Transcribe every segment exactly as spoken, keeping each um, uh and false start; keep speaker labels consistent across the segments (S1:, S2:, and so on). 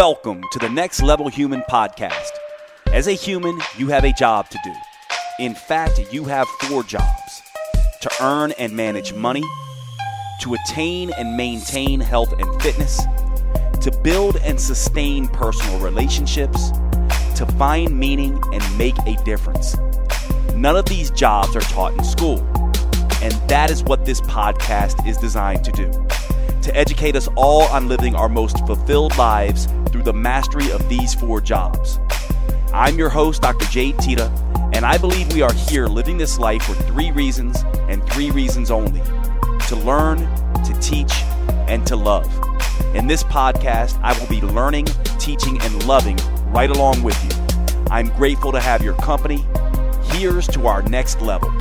S1: Welcome to the Next Level Human podcast. As a human, you have a job to do. In fact, you have four jobs: to earn and manage money, to attain and maintain health and fitness, to build and sustain personal relationships, to find meaning and make a difference. None of these jobs are taught in school, and that is what this podcast is designed to do. To educate us all on living our most fulfilled lives through the mastery of these four jobs. I'm your host, Doctor Jade Teta, and I believe we are here living this life for three reasons and three reasons only: to learn, to teach, and to love. In this podcast, I will be learning, teaching, and loving right along with you. I'm grateful to have your company. Here's to our next level.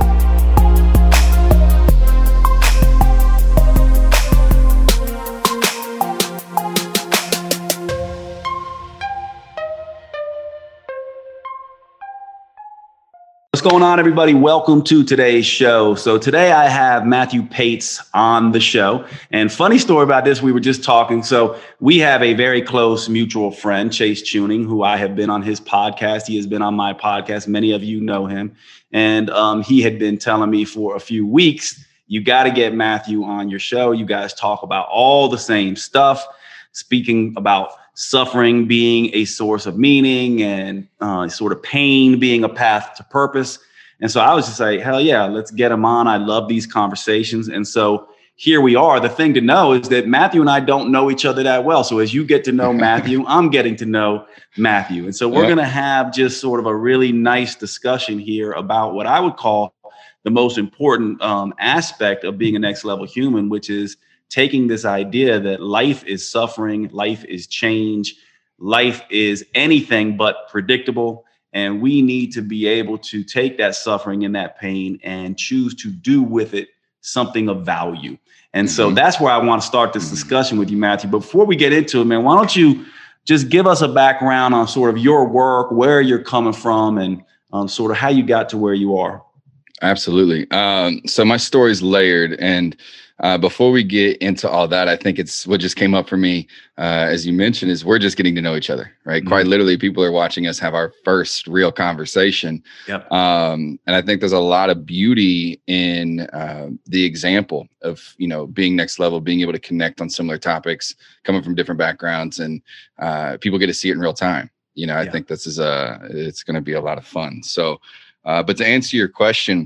S1: What's going on, everybody? Welcome to today's show. So today I have Matthew Pates on the show. And funny story about this, we were just talking. So we have a very close mutual friend, Chase Tuning, who I have been on his podcast. He has been on my podcast. Many of you know him. And um, he had been telling me for a few weeks, you got to get Matthew on your show. You guys talk about all the same stuff, speaking about suffering being a source of meaning and uh, sort of pain being a path to purpose. And so I was just like, hell yeah, let's get him on. I love these conversations. And so here we are. The thing to know is that Matthew and I don't know each other that well. So as you get to know Matthew, I'm getting to know Matthew. And so we're yeah. going to have just sort of a really nice discussion here about what I would call the most important um, aspect of being a next level human, which is taking this idea that life is suffering, life is change, life is anything but predictable. And we need to be able to take that suffering and that pain and choose to do with it something of value. And mm-hmm. so that's where I want to start this discussion with you, Matthew. But before we get into it, man, why don't you just give us a background on sort of your work, where you're coming from, and um, sort of how you got to where you are.
S2: Absolutely. Um, so my story's layered, and Uh, before we get into all that, I think it's what just came up for me, uh, as you mentioned, is we're just getting to know each other, right? Mm-hmm. Quite literally, people are watching us have our first real conversation.
S1: Yep.
S2: Um, and I think there's a lot of beauty in uh, the example of, you know, being next level, being able to connect on similar topics, coming from different backgrounds, and uh, people get to see it in real time. You know, I yeah. think this is a, it's going to be a lot of fun. So, uh, but to answer your question,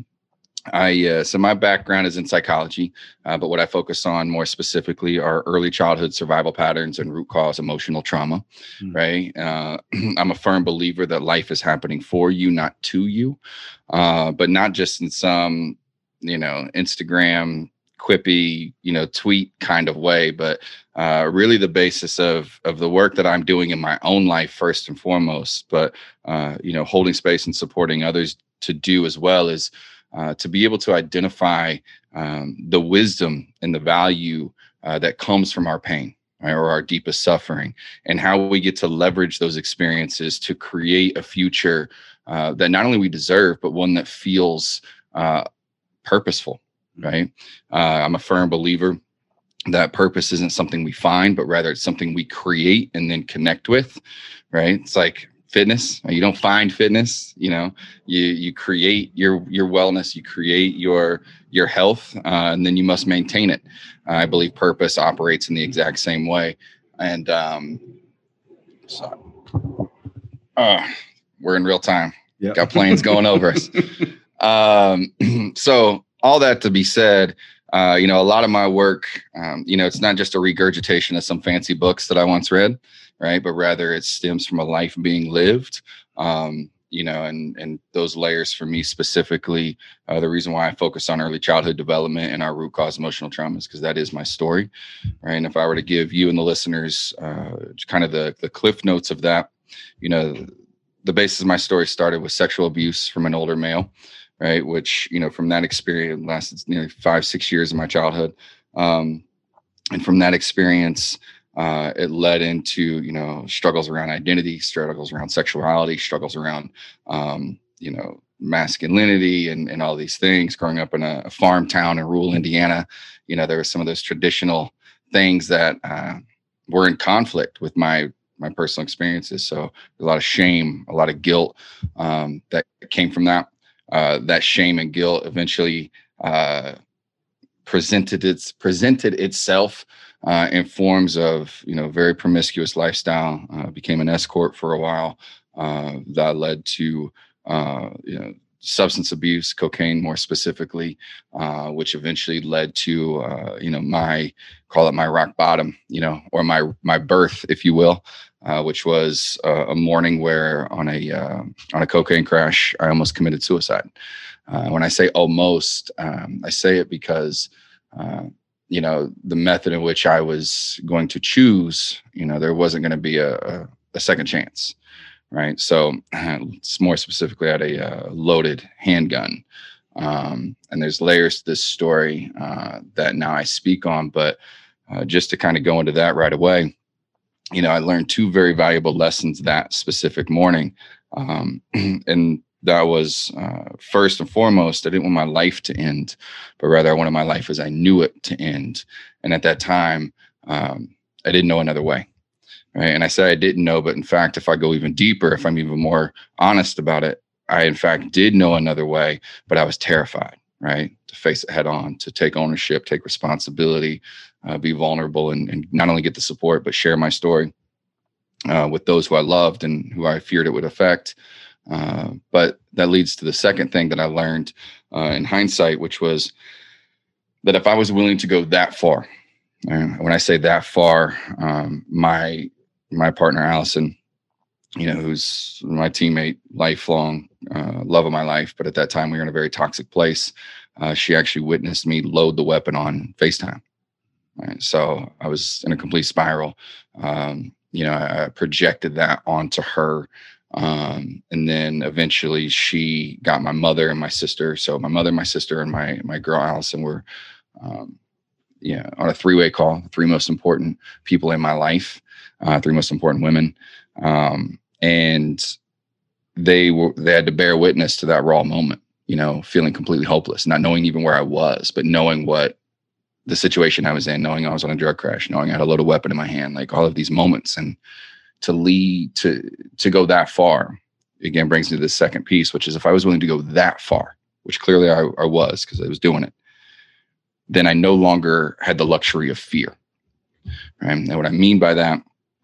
S2: I uh, so my background is in psychology, uh, but what I focus on more specifically are early childhood survival patterns and root cause emotional trauma, mm. right? Uh, I'm a firm believer that life is happening for you, not to you, uh, but not just in some, you know, Instagram quippy, you know, tweet kind of way, but uh, really the basis of of the work that I'm doing in my own life first and foremost, but, uh, you know, holding space and supporting others to do as well is Uh, to be able to identify um, the wisdom and the value uh, that comes from our pain, right, or our deepest suffering, and how we get to leverage those experiences to create a future uh, that not only we deserve, but one that feels uh, purposeful, right? Uh, I'm a firm believer that purpose isn't something we find, but rather it's something we create and then connect with, right? It's like fitness. You don't find fitness, you know, you, you create your, your wellness, you create your, your health, uh, and then you must maintain it. Uh, I believe purpose operates in the exact same way. And, um, so, uh, we're in real time. Yep. Got planes going over us. Um, so all that to be said, uh, you know, a lot of my work, um, you know, it's not just a regurgitation of some fancy books that I once read, right? But rather it stems from a life being lived, um, you know, and, and those layers for me specifically, uh, the reason why I focus on early childhood development and our root cause emotional trauma is because that is my story, right? And if I were to give you and the listeners uh, kind of the, the cliff notes of that, you know, the basis of my story started with sexual abuse from an older male, right? Which, you know, from that experience lasted nearly five, six years of my childhood. Um, and from that experience, Uh, it led into, you know, struggles around identity, struggles around sexuality, struggles around, um, you know, masculinity and, and all these things. Growing up in a, a farm town in rural Indiana, you know, there were some of those traditional things that uh, were in conflict with my my personal experiences. So a lot of shame, a lot of guilt um, that came from that. Uh, that shame and guilt eventually uh, presented its presented itself uh, in forms of, you know, very promiscuous lifestyle. Uh, became an escort for a while. Uh, that led to, uh, you know, substance abuse, cocaine more specifically, uh, which eventually led to, uh, you know, my, call it my rock bottom, you know, or my, my birth, if you will, uh, which was uh, a morning where on a, uh, on a cocaine crash, I almost committed suicide. Uh, when I say almost, um, I say it because, uh, you know, the method in which I was going to choose, you know, there wasn't going to be a, a, a second chance. Right. So it's more specifically at a uh, loaded handgun. Um, and there's layers to this story uh, that now I speak on. But uh, just to kind of go into that right away, you know, I learned two very valuable lessons that specific morning. Um, and that was uh, first and foremost, I didn't want my life to end, but rather I wanted my life as I knew it to end. And at that time, um, I didn't know another way. Right. And I said I didn't know, but in fact, if I go even deeper, if I'm even more honest about it, I in fact did know another way, but I was terrified, right, to face it head on, to take ownership, take responsibility, uh, be vulnerable, and, and not only get the support, but share my story uh, with those who I loved and who I feared it would affect. Uh, but that leads to the second thing that I learned uh, in hindsight, which was that if I was willing to go that far, and when I say that far, um, my my partner, Allison, you know, who's my teammate, lifelong uh, love of my life. But at that time, we were in a very toxic place. Uh, she actually witnessed me load the weapon on FaceTime. Right? So I was in a complete spiral. Um, you know, I projected that onto her. Um, and then eventually she got my mother and my sister. So my mother, my sister, and my my girl, Allison, were um, yeah, on a three-way call, three most important people in my life. Uh, three most important women, um, and they were they had to bear witness to that raw moment. You know, feeling completely hopeless, not knowing even where I was, but knowing what the situation I was in, knowing I was on a drug crash, knowing I had a loaded weapon in my hand, like all of these moments, and to lead to to go that far again brings me to the second piece, which is if I was willing to go that far, which clearly I, I was because I was doing it, then I no longer had the luxury of fear. Right, and what I mean by that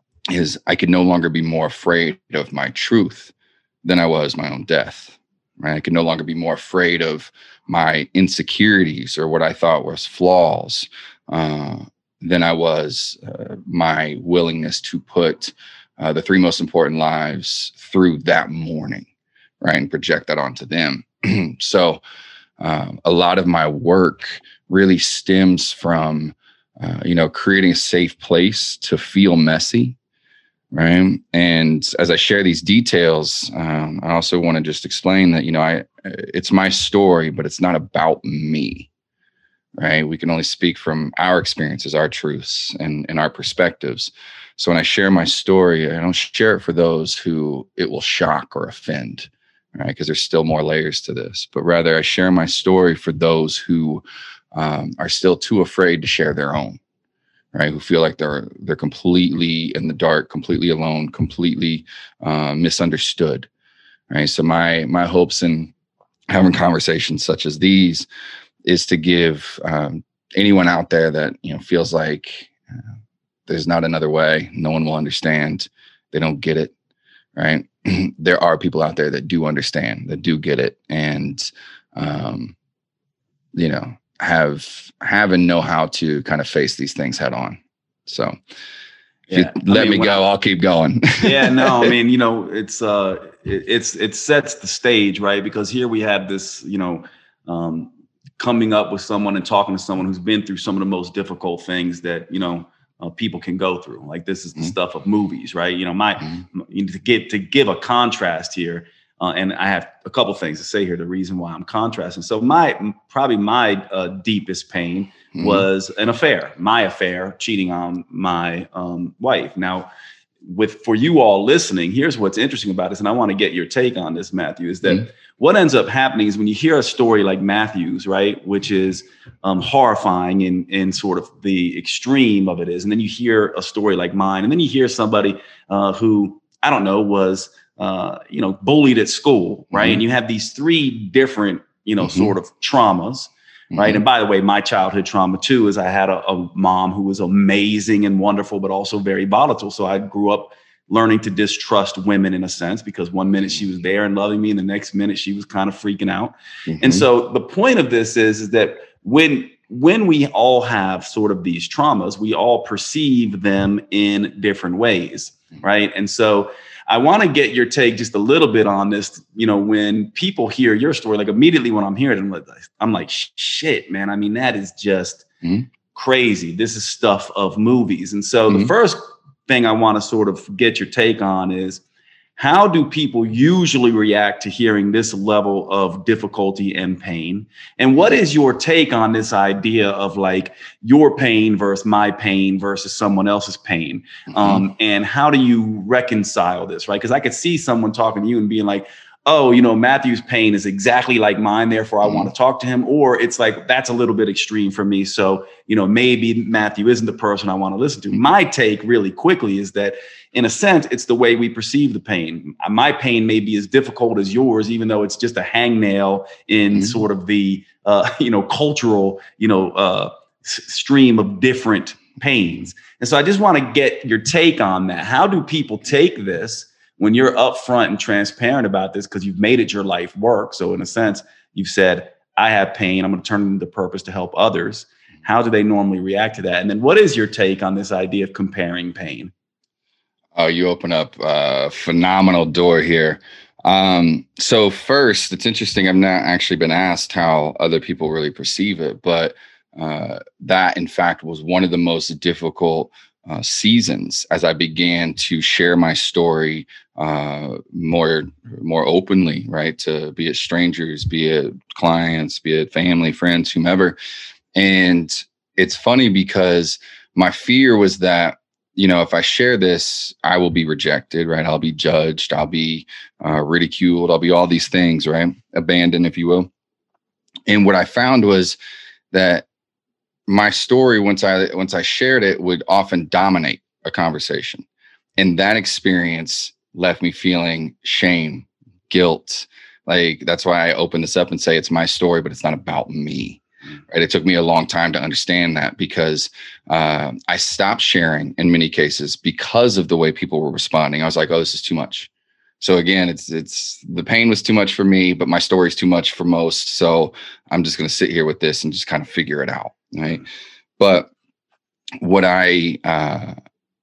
S2: is I could no longer be more afraid of my truth than I was my own death. Right? I could no longer be more afraid of my insecurities or what I thought was flaws uh, than I was uh, my willingness to put uh, the three most important lives through that morning, right, and project that onto them. So um, a lot of my work really stems from, uh, you know, creating a safe place to feel messy. Right. And as I share these details, um, I also want to just explain that, you know, I it's my story, but it's not about me. Right. We can only speak from our experiences, our truths, and, and our perspectives. So when I share my story, I don't share it for those who it will shock or offend. Right. Because there's still more layers to this. But rather, I share my story for those who um, are still too afraid to share their own. Right, who feel like they're they're completely in the dark, completely alone, completely uh, misunderstood. Right, so my my hopes in having conversations such as these is to give um, anyone out there that you know feels like uh, there's not another way, no one will understand, they don't get it. Right, there are people out there that do understand, that do get it, and um, you know. have have and know how to kind of face these things head on. So if yeah. you let I mean, me go, I, I'll keep going.
S1: Yeah, no, I mean, you know, it's uh it, it's it sets the stage, right? Because here we have this, you know, um coming up with someone and talking to someone who's been through some of the most difficult things that, you know, uh, people can go through. Like this is the mm-hmm. stuff of movies, right? You know, my mm-hmm. you know, to get to give a contrast here. Uh, and I have a couple things to say here, the reason why I'm contrasting. So my probably my uh, deepest pain mm-hmm. was an affair, my affair, cheating on my um, wife. Now, with for you all listening, here's what's interesting about this, and I want to get your take on this, Matthew, is that mm-hmm. what ends up happening is when you hear a story like Matthew's, right, which is um, horrifying in in sort of the extreme of it is, and then you hear a story like mine, and then you hear somebody uh, who, I don't know, was uh, you know, bullied at school, right, mm-hmm. and you have these three different, you know, mm-hmm. sort of traumas. Right. Mm-hmm. And by the way, my childhood trauma, too, is I had a, a mom who was amazing and wonderful, but also very volatile. So I grew up learning to distrust women in a sense, because one minute she was there and loving me, and the next minute she was kind of freaking out. Mm-hmm. And so the point of this is, is that when when we all have sort of these traumas, we all perceive them in different ways. Right. And so I want to get your take just a little bit on this. You know, when people hear your story, like immediately when I'm hearing it, I'm like, shit, man. I mean, that is just mm-hmm. crazy. This is stuff of movies. And so mm-hmm. the first thing I want to sort of get your take on is, how do people usually react to hearing this level of difficulty and pain? And what is your take on this idea of like your pain versus my pain versus someone else's pain? Mm-hmm. Um, and how do you reconcile this, right? Because I could see someone talking to you and being like, oh, you know, Matthew's pain is exactly like mine, therefore I mm-hmm. want to talk to him. Or it's like, that's a little bit extreme for me. So, you know, maybe Matthew isn't the person I want to listen to. My take really quickly is that, in a sense, it's the way we perceive the pain. My pain may be as difficult as yours, even though it's just a hangnail in mm-hmm. sort of the, uh, you know, cultural, you know, uh, s- stream of different pains. And so I just want to get your take on that. How do people take this when you're upfront and transparent about this, because you've made it your life work? So in a sense, you've said, I have pain, I'm going to turn it into purpose to help others. How do they normally react to that? And then what is your take on this idea of comparing pain?
S2: Oh, you open up a phenomenal door here. Um, so first, it's interesting. I've not actually been asked how other people really perceive it, but uh, that, in fact, was one of the most difficult uh, seasons as I began to share my story uh, more, more openly, right? To be it strangers, be it clients, be it family, friends, whomever. And it's funny because my fear was that, you know, if I share this, I will be rejected, right? I'll be judged. I'll be uh, ridiculed. I'll be all these things, right? Abandoned, if you will. And what I found was that my story, once I once I shared it, would often dominate a conversation. And that experience left me feeling shame, guilt. Like, that's why I open this up and say it's my story, but it's not about me. Right. It took me a long time to understand that, because uh, I stopped sharing in many cases because of the way people were responding. I was like, oh, this is too much. So again, it's it's the pain was too much for me, but my story is too much for most. So I'm just going to sit here with this and just kind of figure it out. Right. But what I uh,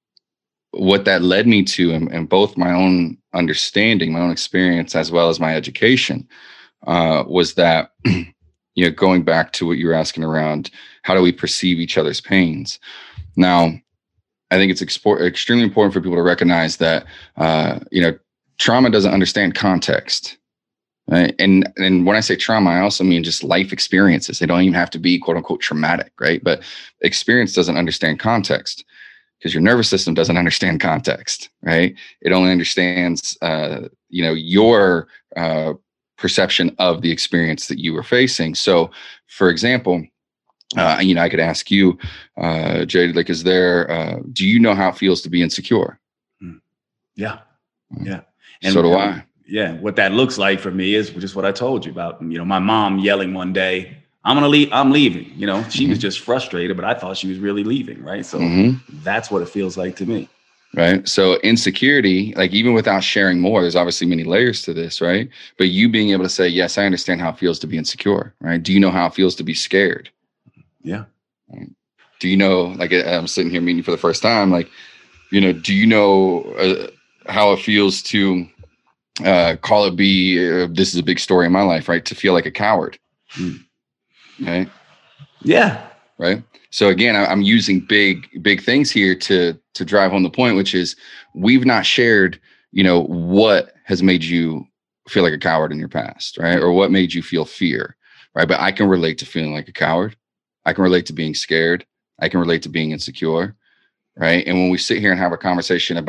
S2: what that led me to, and, and both my own understanding, my own experience, as well as my education, uh, was that you know, going back to what you were asking around, how do we perceive each other's pains? Now, I think it's expo- extremely important for people to recognize that, uh, you know, trauma doesn't understand context. Right? And, and when I say trauma, I also mean just life experiences. They don't even have to be quote unquote traumatic, right? But experience doesn't understand context, because your nervous system doesn't understand context, right? It only understands, uh, you know, your, uh, perception of the experience that you were facing. So, for example, uh, you know, I could ask you, uh, Jay, like, is there, uh, do you know how it feels to be insecure?
S1: Yeah. Yeah. And
S2: so do
S1: um,
S2: I.
S1: Yeah. What that looks like for me is just what I told you about, you know, my mom yelling one day, I'm going to leave. I'm leaving. You know, she mm-hmm. was just frustrated, but I thought she was really leaving. Right. So mm-hmm. that's what it feels like to me.
S2: Right. So insecurity, like, even without sharing more, there's obviously many layers to this, right? But you being able to say, yes, I understand how it feels to be insecure, right? Do you know how it feels to be scared?
S1: Yeah.
S2: Right? Do you know, like, I'm sitting here meeting you for the first time, like, you know, do you know uh, how it feels to uh, call it be, uh, this is a big story in my life, right? To feel like a coward. Mm. Okay.
S1: Yeah.
S2: Right. So again, I'm using big, big things here to to drive home the point, which is we've not shared, you know, what has made you feel like a coward in your past, right? Or what made you feel fear, right? But I can relate to feeling like a coward. I can relate to being scared. I can relate to being insecure, right? And when we sit here and have a conversation about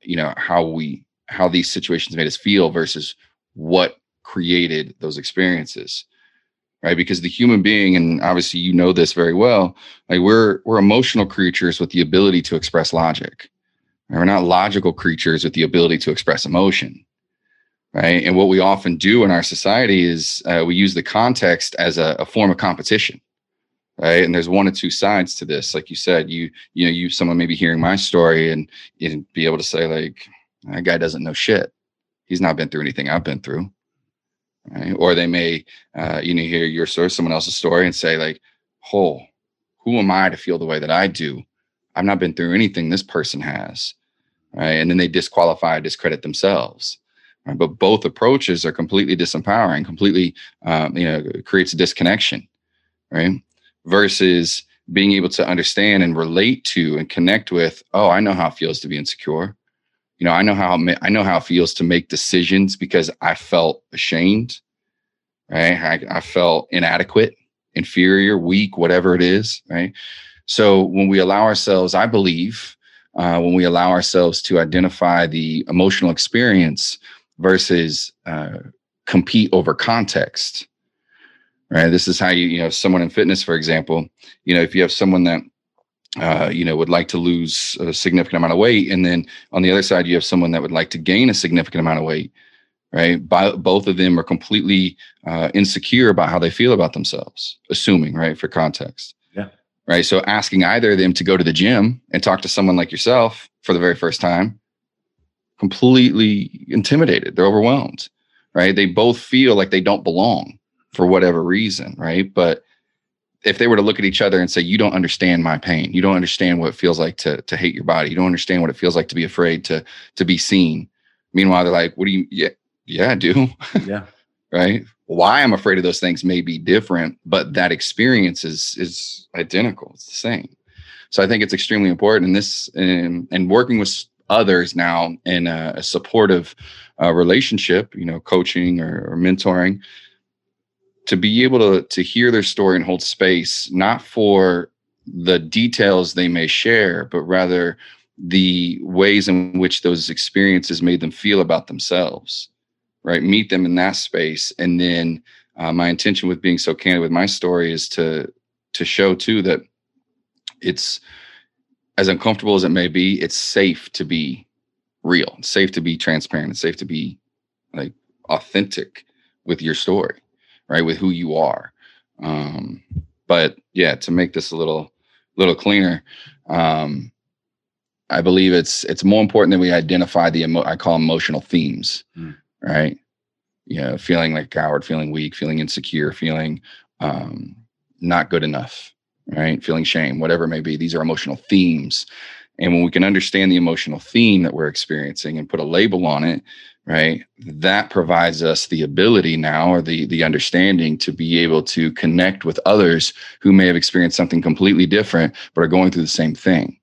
S2: you know, how we, how these situations made us feel versus what created those experiences. Right. Because the human being, and obviously, you know, this very well, like we're, we're emotional creatures with the ability to express logic. Right? We're not logical creatures with the ability to express emotion. Right. And what we often do in our society is uh, we use the context as a, a form of competition. Right. And there's one or two sides to this. Like you said, you, you know, you, someone may be hearing my story and, and be able to say, like, that guy doesn't know shit. He's not been through anything I've been through. Right? Or they may, uh, you know, hear your story, someone else's story, and say, like, "Oh, who am I to feel the way that I do? I've not been through anything this person has." Right? And then they disqualify, discredit themselves. Right? But both approaches are completely disempowering, completely, um, you know, creates a disconnection. Right? Versus being able to understand and relate to and connect with, oh, I know how it feels to be insecure. You know, I know how I know how it feels to make decisions because I felt ashamed, right? I, I felt inadequate, inferior, weak, whatever it is, right? So when we allow ourselves, I believe, uh, when we allow ourselves to identify the emotional experience versus uh, compete over context, right? This is how you, you know, someone in fitness, for example, you know, if you have someone that Uh, you know, would like to lose a significant amount of weight. And then on the other side, you have someone that would like to gain a significant amount of weight, right? By, both of them are completely uh, insecure about how they feel about themselves, assuming, right, for context.
S1: Yeah.
S2: Right. So asking either of them to go to the gym and talk to someone like yourself for the very first time, completely intimidated. They're overwhelmed, right? They both feel like they don't belong for whatever reason, right? But if they were to look at each other and say, you don't understand my pain, you don't understand what it feels like to to hate your body, you don't understand what it feels like to be afraid to to be seen. Meanwhile, they're like, what do you, yeah, yeah, I do.
S1: Yeah.
S2: Right. Why I'm afraid of those things may be different, but that experience is, is identical. It's the same. So I think it's extremely important in this, and, and working with others now in a, a supportive uh, relationship, you know, coaching or, or mentoring, to be able to, to hear their story and hold space, not for the details they may share, but rather the ways in which those experiences made them feel about themselves, right? Meet them in that space. And then uh, my intention with being so candid with my story is to, to show too, that it's, as uncomfortable as it may be, it's safe to be real. It's safe to be transparent. It's safe to be like authentic with your story, right? With who you are. Um, but yeah, to make this a little, little cleaner, um, I believe it's, it's more important that we identify the, emo- I call emotional themes, mm. right? You know, feeling like a coward, feeling weak, feeling insecure, feeling, um, not good enough, right? Feeling shame, whatever it may be. These are emotional themes. And when we can understand the emotional theme that we're experiencing and put a label on it, right, that provides us the ability now, or the, the understanding to be able to connect with others who may have experienced something completely different, but are going through the same thing.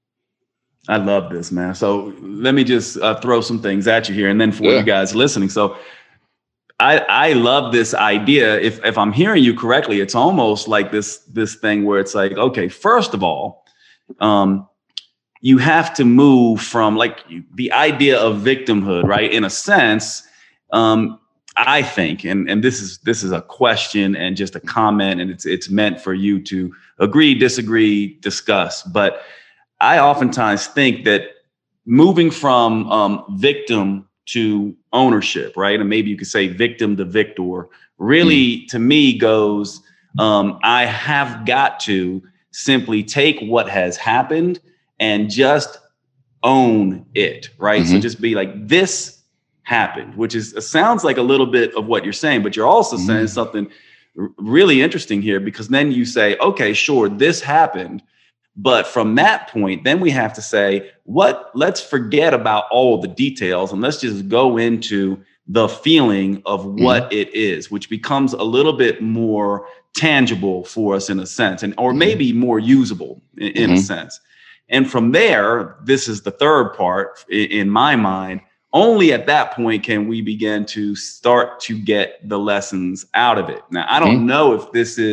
S1: I love this, man. So let me just uh, throw some things at you here. And then for
S2: yeah.
S1: you guys listening. So I, I love this idea. If, if I'm hearing you correctly, it's almost like this, this thing where it's like, okay, first of all, um, you have to move from like the idea of victimhood, right? In a sense, um, I think, and, and this is this is a question and just a comment, and it's it's meant for you to agree, disagree, discuss. But I oftentimes think that moving from um, victim to ownership, right? And maybe you could say victim to victor, really mm. to me goes, um, I have got to simply take what has happened and just own it, right? Mm-hmm. So just be like, this happened, which is, sounds like a little bit of what you're saying, but you're also mm-hmm. saying something r- really interesting here, because then you say, okay, sure, this happened. But from that point, then we have to say, what, let's forget about all the details and let's just go into the feeling of what mm-hmm. it is, which becomes a little bit more tangible for us in a sense, and or mm-hmm. maybe more usable in, in mm-hmm. a sense. And from there, this is the third part in my mind. Only at that point can we begin to start to get the lessons out of it. Now, I don't mm-hmm. know if this is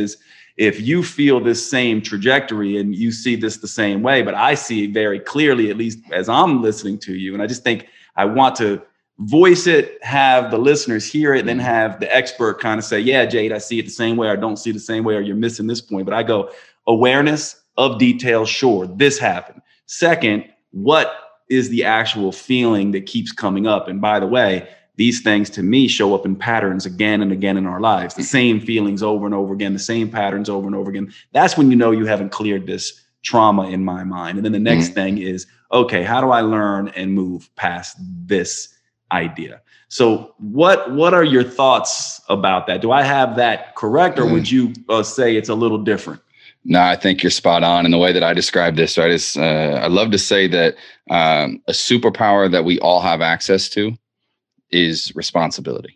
S1: if you feel this same trajectory and you see this the same way, but I see it very clearly, at least as I'm listening to you. And I just think I want to voice it, have the listeners hear it, then have the expert kind of say, yeah, Jade, I see it the same way, or I don't see it the same way, or you're missing this point. But I go, awareness of details, sure, this happened. Second, what is the actual feeling that keeps coming up? And by the way, these things to me show up in patterns again and again in our lives, the same feelings over and over again, the same patterns over and over again. That's when you know you haven't cleared this trauma in my mind. And then the next mm-hmm. thing is, okay, how do I learn and move past this idea? So what what are your thoughts about that? Do I have that correct, or mm-hmm. would you uh, say it's a little different?
S2: No, I think you're spot on. And the way that I describe this, right, is uh, I love to say that um, a superpower that we all have access to is responsibility.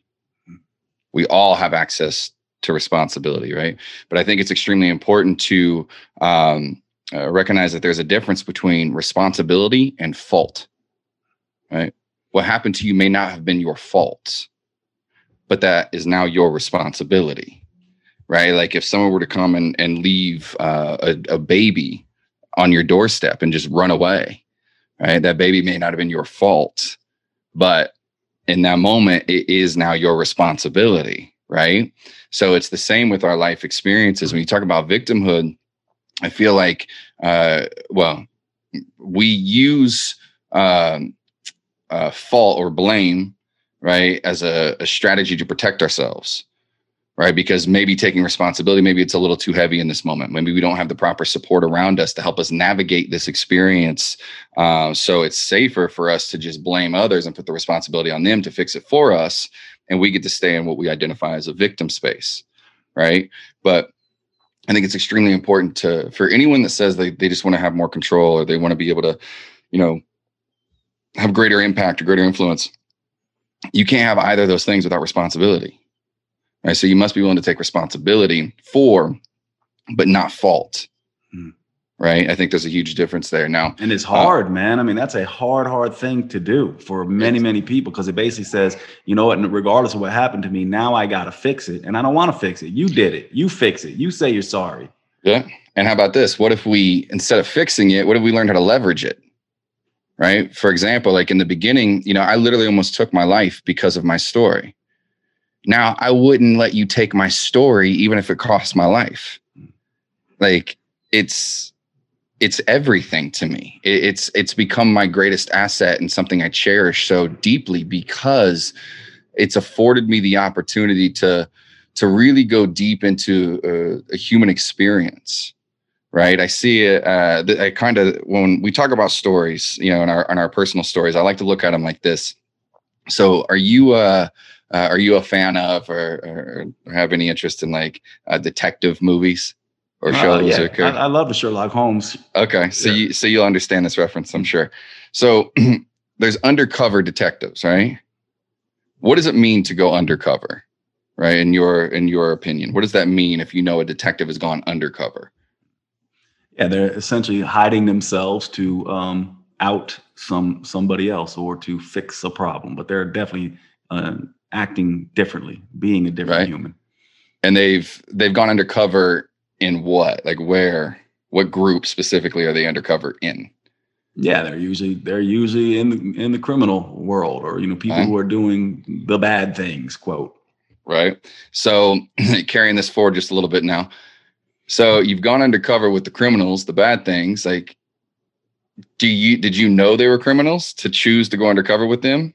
S2: We all have access to responsibility, right? But I think it's extremely important to um, uh, recognize that there's a difference between responsibility and fault, right? What happened to you may not have been your fault, but that is now your responsibility. Right? Like if someone were to come and, and leave uh, a, a baby on your doorstep and just run away, right? That baby may not have been your fault, but in that moment, it is now your responsibility, right? So it's the same with our life experiences. When you talk about victimhood, I feel like, uh, well, we use um, uh, fault or blame, right, as a, a strategy to protect ourselves. Right? Because maybe taking responsibility, maybe it's a little too heavy in this moment. Maybe we don't have the proper support around us to help us navigate this experience. Uh, so it's safer for us to just blame others and put the responsibility on them to fix it for us. And we get to stay in what we identify as a victim space. Right. But I think it's extremely important to, for anyone that says they, they just want to have more control, or they want to be able to, you know, have greater impact or greater influence. You can't have either of those things without responsibility. Right, so you must be willing to take responsibility for, but not fault. Hmm. Right. I think there's a huge difference there now.
S1: And it's hard, uh, man. I mean, that's a hard, hard thing to do for many, many people, because it basically says, you know what, regardless of what happened to me, now I got to fix it. And I don't want to fix it. You did it. You fix it. You say you're sorry.
S2: Yeah. And how about this? What if we, instead of fixing it, what if we learned how to leverage it? Right. For example, like in the beginning, you know, I literally almost took my life because of my story. Now, I wouldn't let you take my story, even if it cost my life. Like it's, it's everything to me. It, it's, it's become my greatest asset and something I cherish so deeply, because it's afforded me the opportunity to, to really go deep into a, a human experience. Right. I see it. Uh, I kind of, when we talk about stories, you know, in our, in our personal stories, I like to look at them like this. So are you, uh, Uh, are you a fan of, or, or have any interest in like uh, detective movies or shows?
S1: Uh, yeah,
S2: or
S1: I, I love the Sherlock Holmes.
S2: Okay, so
S1: yeah.
S2: you so you'll understand this reference, I'm sure. So there's undercover detectives, right? What does it mean to go undercover, right? In your in your opinion, what does that mean if you know a detective has gone undercover?
S1: Yeah, they're essentially hiding themselves to um, out some somebody else or to fix a problem, but they're definitely uh, acting differently, being a different
S2: right.
S1: human.
S2: And they've they've gone undercover in what? Like where? What group specifically are they undercover in?
S1: Yeah, they're usually they're usually in the in the criminal world, or you know, people
S2: right.
S1: who are doing the bad things, quote.
S2: Right. So carrying this forward just a little bit now. So you've gone undercover with the criminals, the bad things. Like, do you did you know they were criminals to choose to go undercover with them?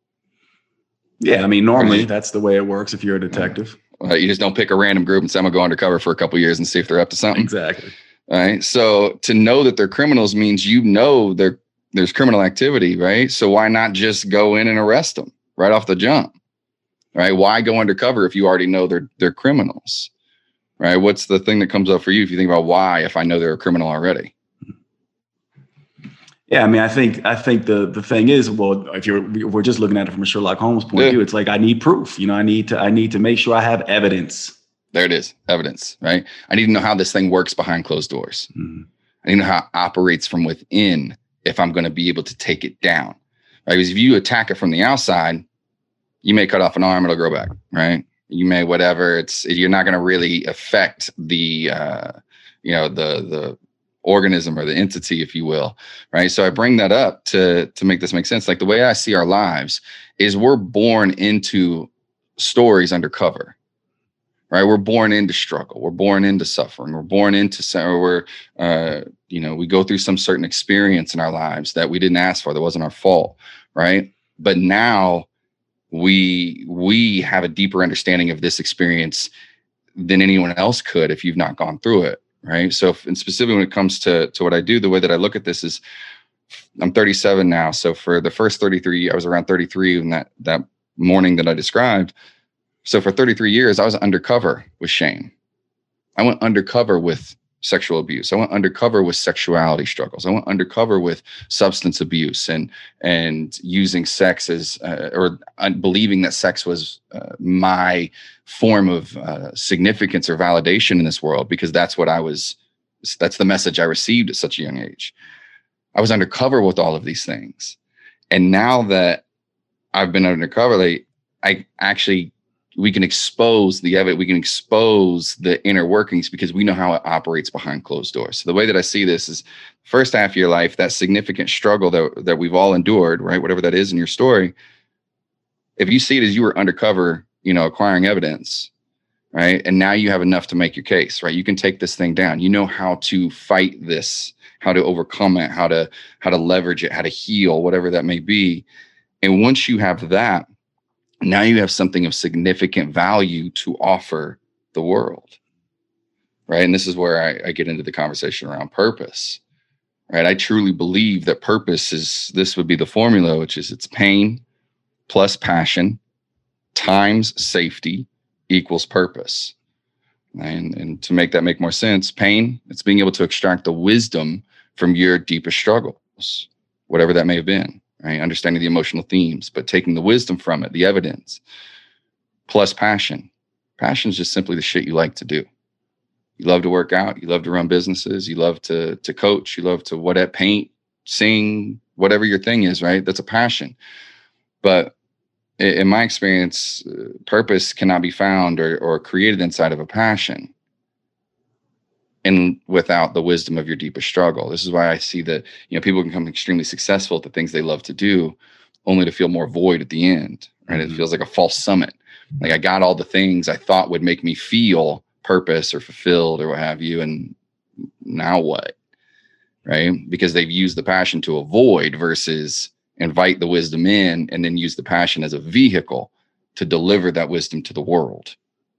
S1: Yeah, I mean, normally right. that's the way it works if you're a detective.
S2: Right. You just don't pick a random group and say, I'm going to go undercover for a couple of years and see if they're up to something.
S1: Exactly.
S2: All right. So to know that they're criminals means you know there there's criminal activity, right? So why not just go in and arrest them right off the jump? Right? Why go undercover if you already know they're they're criminals? Right? What's the thing that comes up for you if you think about why if I know they're a criminal already?
S1: Yeah, I mean, I think I think the the thing is, well, if you're if we're just looking at it from a Sherlock Holmes point yeah. of view, it's like I need proof. You know, I need to I need to make sure I have evidence.
S2: There it is, evidence, right? I need to know how this thing works behind closed doors. Mm-hmm. I need to know how it operates from within if I'm going to be able to take it down. Right? Because if you attack it from the outside, you may cut off an arm, it'll grow back, right? You may whatever. It's you're not going to really affect the uh, you know the the organism or the entity, if you will, right? So I bring that up to to make this make sense. Like the way I see our lives is we're born into stories undercover. Right, we're born into struggle. We're born into suffering. We're born into, or we're, uh, you know, we go through some certain experience in our lives that we didn't ask for. That wasn't our fault, right? But now we we have a deeper understanding of this experience than anyone else could if you've not gone through it, right? So, if, and specifically when it comes to to what I do, the way that I look at this is, I'm thirty-seven now. So for the first thirty-three, I was around thirty-three in that that morning that I described. So for thirty-three years, I was undercover with shame. I went undercover with sexual abuse. I went undercover with sexuality struggles. I went undercover with substance abuse and and using sex as uh, or uh, believing that sex was uh, my form of uh, significance or validation in this world, because that's what I was. That's the message I received at such a young age. I was undercover with all of these things, and now that I've been undercover, like, I actually. We can expose the evidence, we can expose the inner workings because we know how it operates behind closed doors. So the way that I see this is first half of your life, that significant struggle that, that we've all endured, right? Whatever that is in your story. If you see it as you were undercover, you know, acquiring evidence, right? And now you have enough to make your case, right? You can take this thing down. You know how to fight this, how to overcome it, how to, how to leverage it, how to heal, whatever that may be. And once you have that, now you have something of significant value to offer the world, right? And this is where I, I get into the conversation around purpose, right? I truly believe that purpose is, this would be the formula, which is it's pain plus passion times safety equals purpose. And, and to make that make more sense, pain, it's being able to extract the wisdom from your deepest struggles, whatever that may have been. Right? Understanding the emotional themes, but taking the wisdom from it, the evidence, plus passion. Passion is just simply the shit you like to do. You love to work out. You love to run businesses. You love to to coach. You love to whatever, paint, sing, whatever your thing is, right? That's a passion. But in my experience, purpose cannot be found or, or created inside of a passion and without the wisdom of your deepest struggle. This is why I see that, you know, people can become extremely successful at the things they love to do, only to feel more void at the end, right? Mm-hmm. It feels like a false summit. Like I got all the things I thought would make me feel purpose or fulfilled or what have you. And now what, right? Because they've used the passion to avoid versus invite the wisdom in and then use the passion as a vehicle to deliver that wisdom to the world.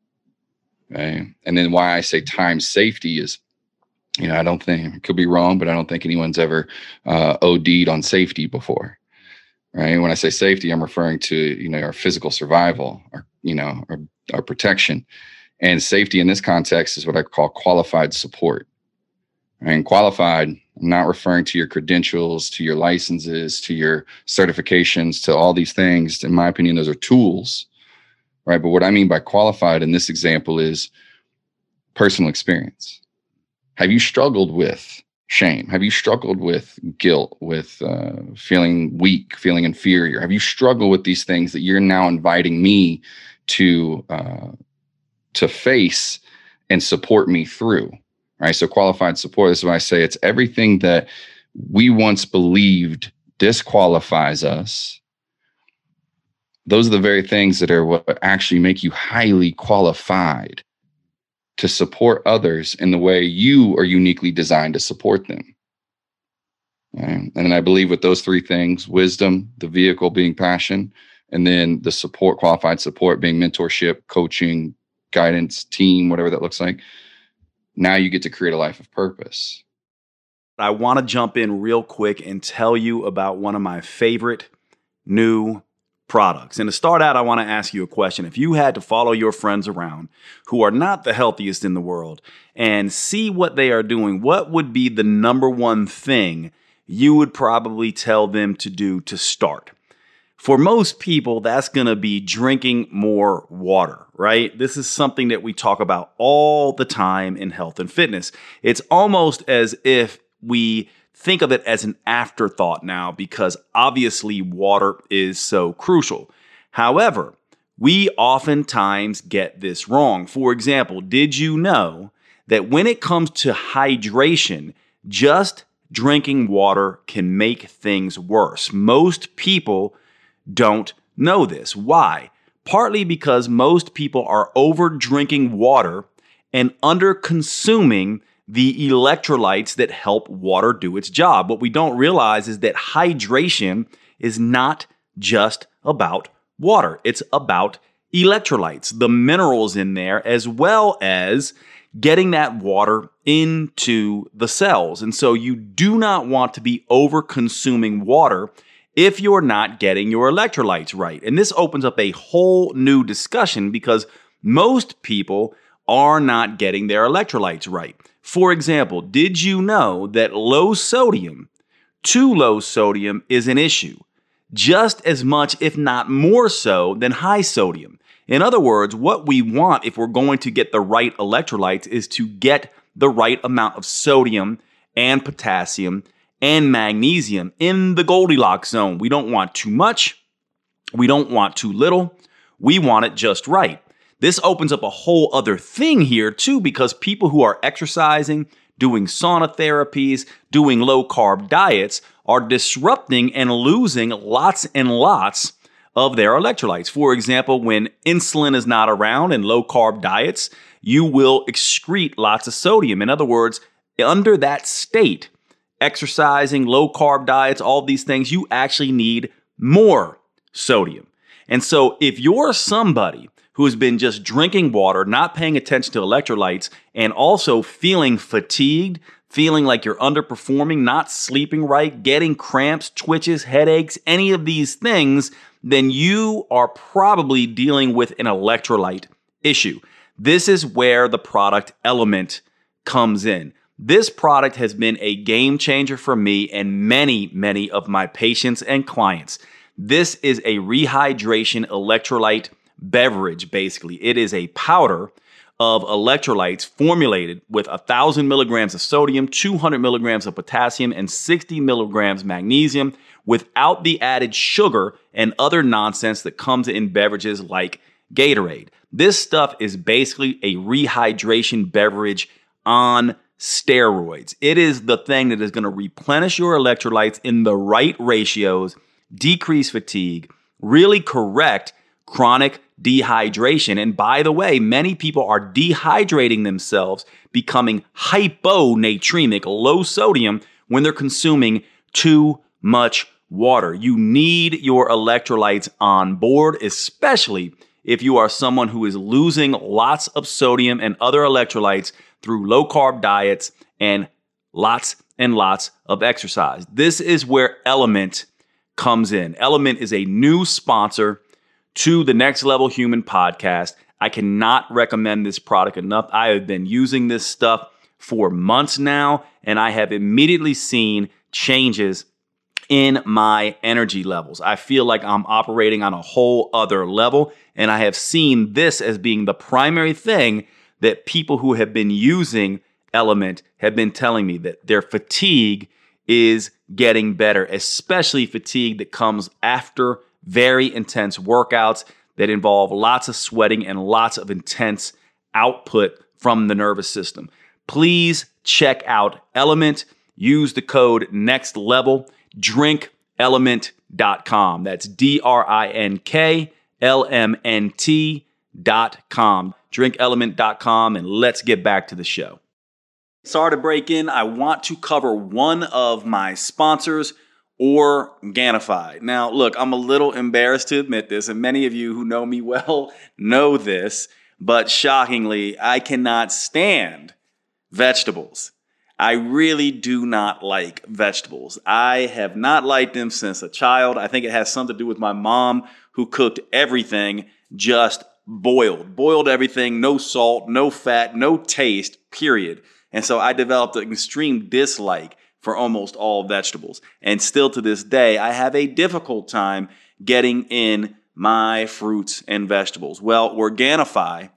S2: Right. And then why I say time safety is, you know, I don't think, it could be wrong, but I don't think anyone's ever uh, O D'd on safety before. Right. When I say safety, I'm referring to, you know, our physical survival, our, you know, our, our protection. And safety in this context is what I call qualified support. And qualified, I'm not referring to your credentials, to your licenses, to your certifications, to all these things. In my opinion, those are tools. Right. But what I mean by qualified in this example is personal experience. Have you struggled with shame? Have you struggled with guilt, with uh, feeling weak, feeling inferior? Have you struggled with these things that you're now inviting me to uh, to face and support me through? Right. So qualified support, this is why I say it's everything that we once believed disqualifies us. Those are the very things that are what actually make you highly qualified to support others in the way you are uniquely designed to support them. Right? And I believe with those three things, wisdom, the vehicle being passion, and then the support, qualified support being mentorship, coaching, guidance, team, whatever that looks like, now you get to create a life of purpose.
S1: I want to jump in real quick and tell you about one of my favorite new products. And to start out, I want to ask you a question. If you had to follow your friends around who are not the healthiest in the world and see what they are doing, what would be the number one thing you would probably tell them to do to start? For most people, that's going to be drinking more water, right? This is something that we talk about all the time in health and fitness. It's almost as if we think of it as an afterthought now because obviously water is so crucial. However, We oftentimes get this wrong. For example, did you know that when it comes to hydration, just drinking water can make things worse? Most people don't know this. Why? Partly because most people are over drinking water and under consuming the electrolytes that help water do its job. What we don't realize is that hydration is not just about water. It's about electrolytes, the minerals in there, as well as getting that water into the cells. And so you do not want to be over consuming water if you're not getting your electrolytes right. And this opens up a whole new discussion because most people are not getting their electrolytes right. For example, did you know that low sodium, too low sodium, is an issue? Just as much, if not more so, than high sodium. In other words, what we want if we're going to get the right electrolytes is to get the right amount of sodium and potassium and magnesium in the Goldilocks zone. We don't want too much. We don't want too little. We want it just right. This opens up a whole other thing here too, because people who are exercising, doing sauna therapies, doing low carb diets are disrupting and losing lots and lots of their electrolytes. For example, when insulin is not around in low carb diets, you will excrete lots of sodium. In other words, under that state, exercising, low carb diets, all these things, you actually need more sodium. And so if you're somebody who has been just drinking water, not paying attention to electrolytes, and also feeling fatigued, feeling like you're underperforming, not sleeping right, getting cramps, twitches, headaches, any of these things, then you are probably dealing with an electrolyte issue. This is where the product Element comes in. This product has been a game changer for me and many, many of my patients and clients. This is a rehydration electrolyte beverage, basically. It is a powder of electrolytes formulated with one thousand milligrams of sodium, two hundred milligrams of potassium, and sixty milligrams magnesium without the added sugar and other nonsense that comes in beverages like Gatorade. This stuff is basically a rehydration beverage on steroids. It is the thing that is going to replenish your electrolytes in the right ratios, decrease fatigue, really correct chronic dehydration. And by the way, many people are dehydrating themselves, becoming hyponatremic, low sodium, when they're consuming too much water. You need your electrolytes on board, especially if you are someone who is losing lots of sodium and other electrolytes through low carb diets and lots and lots of exercise. This is where Element comes in. Element is a new sponsor to the Next Level Human podcast. I cannot recommend this product enough. I have been using this stuff for months now, and I have immediately seen changes in my energy levels. I feel like I'm operating on a whole other level, and I have seen this as being the primary thing that people who have been using Element have been telling me, that their fatigue is getting better, especially fatigue that comes after very intense workouts that involve lots of sweating and lots of intense output from the nervous system. Please check out Element. Use the code NEXTLEVEL. drink element dot com. That's D R I N K L M N T dot com. drink element dot com, and let's get back to the show. Sorry to break in. I want to cover one of my sponsors, Organifi. Now, look, I'm a little embarrassed to admit this, and many of you who know me well know this, but shockingly, I cannot stand vegetables. I really do not like vegetables. I have not liked them since a child. I think it has something to do with my mom, who cooked everything just boiled. Boiled everything, no salt, no fat, no taste, period. And so I developed an extreme dislike for almost all vegetables. And still to this day, I have a difficult time getting in my fruits and vegetables. Well, Organifi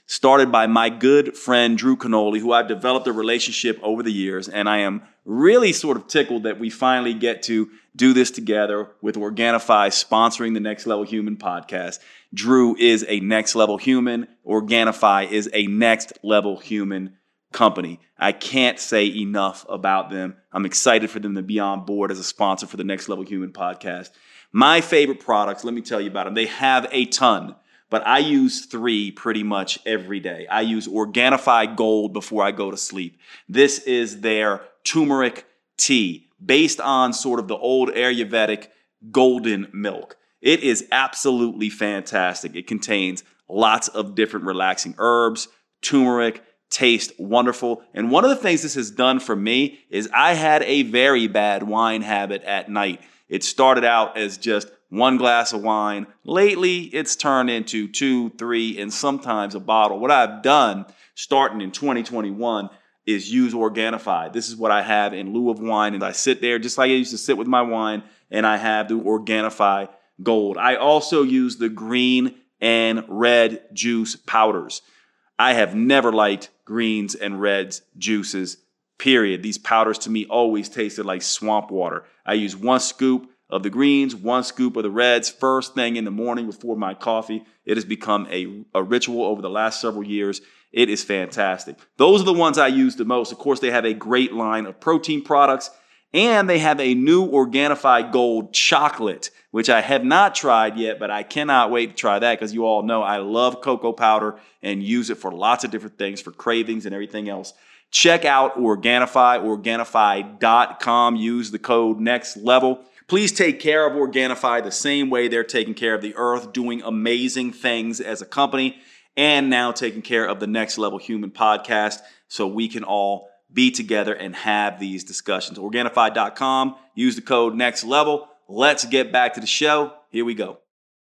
S1: started by my good friend, Drew Canoli, who I've developed a relationship over the years. And I am really sort of tickled that we finally get to do this together with Organifi sponsoring the Next Level Human podcast. Drew is a next level human. Organifi is a next level human company. I can't say enough about them. I'm excited for them to be on board as a sponsor for the Next Level Human podcast. My favorite products, let me tell you about them. They have a ton, but I use three pretty much every day. I use Organifi Gold before I go to sleep. This is their turmeric tea based on sort of the old Ayurvedic golden milk. It is absolutely fantastic. It contains lots of different relaxing herbs, turmeric, tastes wonderful. And one of the things this has done for me is I had a very bad wine habit at night. It started out as just one glass of wine. Lately, it's turned into two, three, and sometimes a bottle. What I've done starting in twenty twenty-one is use Organifi. This is what I have in lieu of wine. And I sit there just like I used to sit with my wine, and I have the Organifi Gold. I also use the green and red juice powders. I have never liked greens and reds juices, period. These powders to me always tasted like swamp water. I use one scoop of the greens, one scoop of the reds first thing in the morning before my coffee. It has become a, a ritual over the last several years. It is fantastic. Those are the ones I use the most. Of course, they have a great line of protein products, and they have a new Organifi Gold chocolate, which I have not tried yet, but I cannot wait to try that because you all know I love cocoa powder and use it for lots of different things, for cravings and everything else. Check out Organifi, Organifi dot com. Use the code NEXTLEVEL. Please take care of Organifi the same way they're taking care of the earth, doing amazing things as a company, and now taking care of the Next Level Human podcast so we can all be together and have these discussions. Organifi dot com. Use the code NEXTLEVEL. Let's get back to the show. Here we go.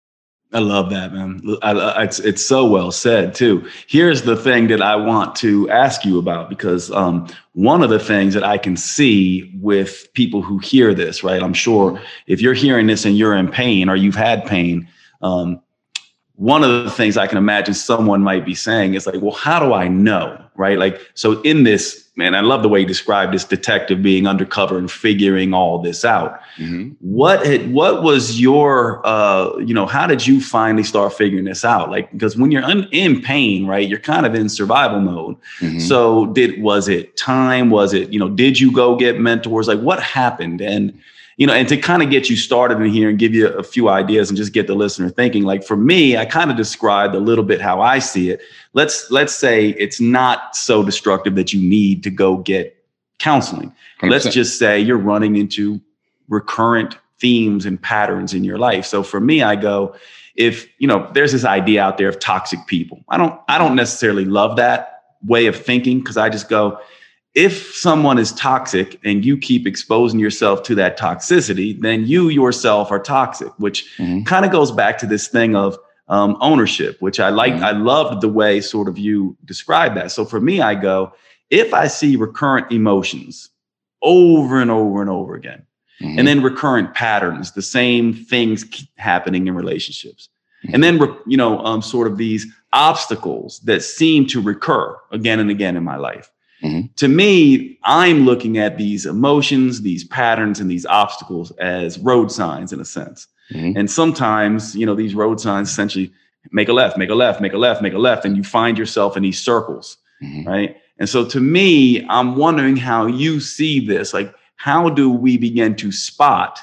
S1: I love that, man. I, I, it's it's so well said, too. Here's the thing that I want to ask you about, because um, one of the things that I can see with people who hear this, right? I'm sure if you're hearing this and you're in pain or you've had pain, um, one of the things I can imagine someone might be saying is like, well, how do I know, right? Like, so in this, man, I love the way you described this detective being undercover and figuring all this out. Mm-hmm. What had, what was your, uh, you know, how did you finally start figuring this out? Like, because when you're un- in pain, right, you're kind of in survival mode. Mm-hmm. So did, was it time? Was it, you know, did you go get mentors? Like what happened? And, you know, and to kind of get you started in here and give you a few ideas and just get the listener thinking, like for me, I kind of described a little bit how I see it. Let's let's say it's not so destructive that you need to go get counseling. one hundred percent. Let's just say you're running into recurrent themes and patterns in your life. So for me, I go, if, you know, there's this idea out there of toxic people. I don't I don't necessarily love that way of thinking because I just go, if someone is toxic and you keep exposing yourself to that toxicity, then you yourself are toxic, which mm-hmm. kind of goes back to this thing of um, ownership, which I like. Mm-hmm. I loved the way sort of you described that. So for me, I go, if I see recurrent emotions over and over and over again, mm-hmm. and then recurrent patterns, the same things keep happening in relationships, mm-hmm. and then, you know, um, sort of these obstacles that seem to recur again and again in my life. Mm-hmm. To me, I'm looking at these emotions, these patterns, and these obstacles as road signs in a sense. Mm-hmm. And sometimes, you know, these road signs essentially make a left, make a left, make a left, make a left, and you find yourself in these circles, mm-hmm. right? And so to me, I'm wondering how you see this. Like, how do we begin to spot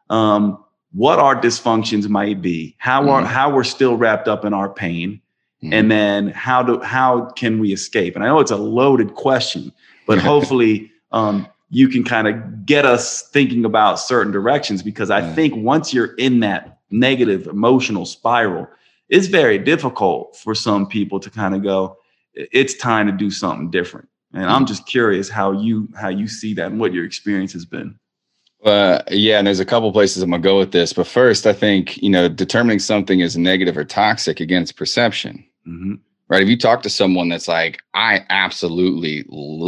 S1: um, what our dysfunctions might be, how mm-hmm. are how we're still wrapped up in our pain, mm-hmm. and then how do how can we escape? And I know it's a loaded question, but hopefully um, you can kind of get us thinking about certain directions, because I mm-hmm. think once you're in that negative emotional spiral, it's very difficult for some people to kind of go, it's time to do something different. And I'm just curious how you how you see that and what your experience has been.
S2: Uh, yeah, and there's a couple places I'm gonna go with this. But first, I think, you know, determining something is negative or toxic against perception. Mm-hmm. Right. If you talk to someone that's like, I absolutely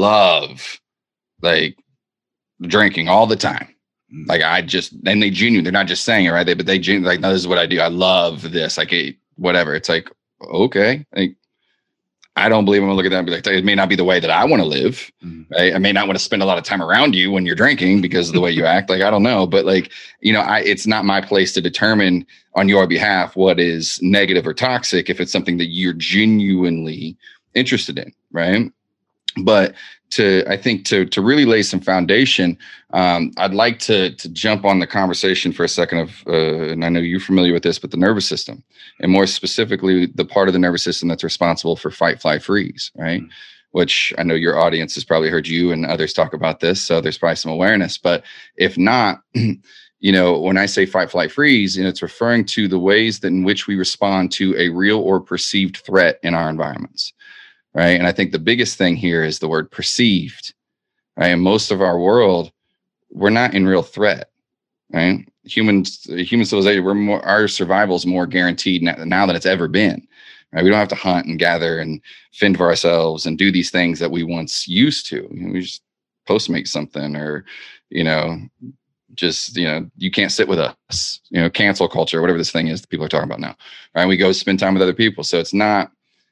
S2: love like drinking all the time. Mm-hmm. Like I just, and they genuine, they're not just saying it, right? They, but they genuinely like, no, this is what I do. I love this. Like it, whatever. It's like, okay. Like, I don't believe I'm gonna look at that and be like, it may not be the way that I want to live. Mm-hmm. Right? I may not want to spend a lot of time around you when you're drinking because of the way you act. Like, I don't know. But like, you know, I it's not my place to determine on your behalf what is negative or toxic if it's something that you're genuinely interested in. Right. But to, I think to, to really lay some foundation, um, I'd like to, to jump on the conversation for a second of, uh, and I know you're familiar with this, but the nervous system, and more specifically, the part of the nervous system that's responsible for fight, flight, freeze, right? Mm-hmm. Which I know your audience has probably heard you and others talk about this. So there's probably some awareness, but if not, you know, when I say fight, flight, freeze, and it's referring to the ways that in which we respond to a real or perceived threat in our environments. Right. And I think the biggest thing here is the word perceived. Right. In most of our world, we're not in real threat. Right. Humans, human civilization, we're more, our survival is more guaranteed now, now than it's ever been. Right. We don't have to hunt and gather and fend for ourselves and do these things that we once used to. You know, we just Postmate something, or, you know, just, you know, you can't sit with us, you know, cancel culture, whatever this thing is that people are talking about now. Right. We go spend time with other people. So it's not,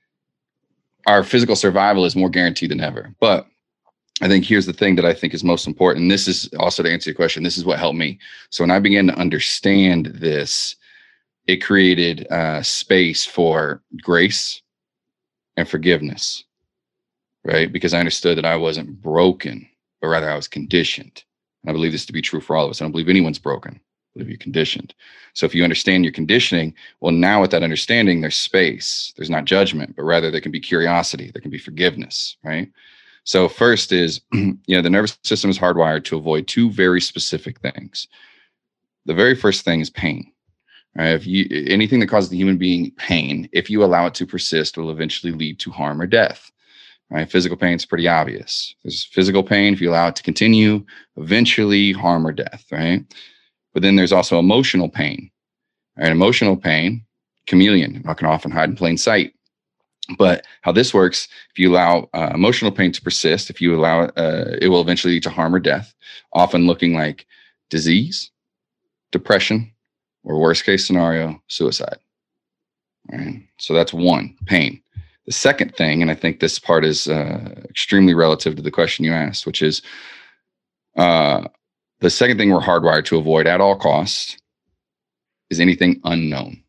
S2: our physical survival is more guaranteed than ever. But I think here's the thing that I think is most important. And this is also to answer your question. This is what helped me. So when I began to understand this, it created uh, space for grace and forgiveness, right? Because I understood that I wasn't broken, but rather I was conditioned. And I believe this to be true for all of us. I don't believe anyone's broken. I believe you're conditioned. So if you understand your conditioning, well, now with that understanding, there's space. There's not judgment, but rather there can be curiosity. There can be forgiveness, right? So first is, you know, the nervous system is hardwired to avoid two very specific things. The very first thing is pain. Right? If you anything that causes the human being pain, if you allow it to persist, will eventually lead to harm or death. Right? Physical pain is pretty obvious. There's physical pain. If you allow it to continue, eventually harm or death, right? But then there's also emotional pain. Right? Emotional pain, chameleon, not going to often hide in plain sight. But how this works, if you allow uh, emotional pain to persist, if you allow it, uh, it will eventually lead to harm or death, often looking like disease, depression, or worst case scenario, suicide. Right? So that's one, pain. The second thing, and I think this part is uh, extremely relative to the question you asked, which is uh, the second thing we're hardwired to avoid at all costs is anything unknown.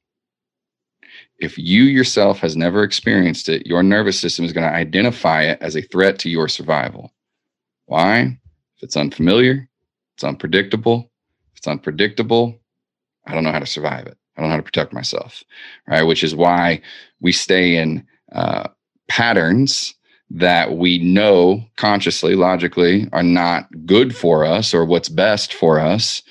S2: If you yourself has never experienced it, your nervous system is going to identify it as a threat to your survival. Why? If it's unfamiliar, it's unpredictable. If it's unpredictable, I don't know how to survive it. I don't know how to protect myself, right? Which is why we stay in uh, patterns that we know consciously, logically, are not good for us or what's best for us.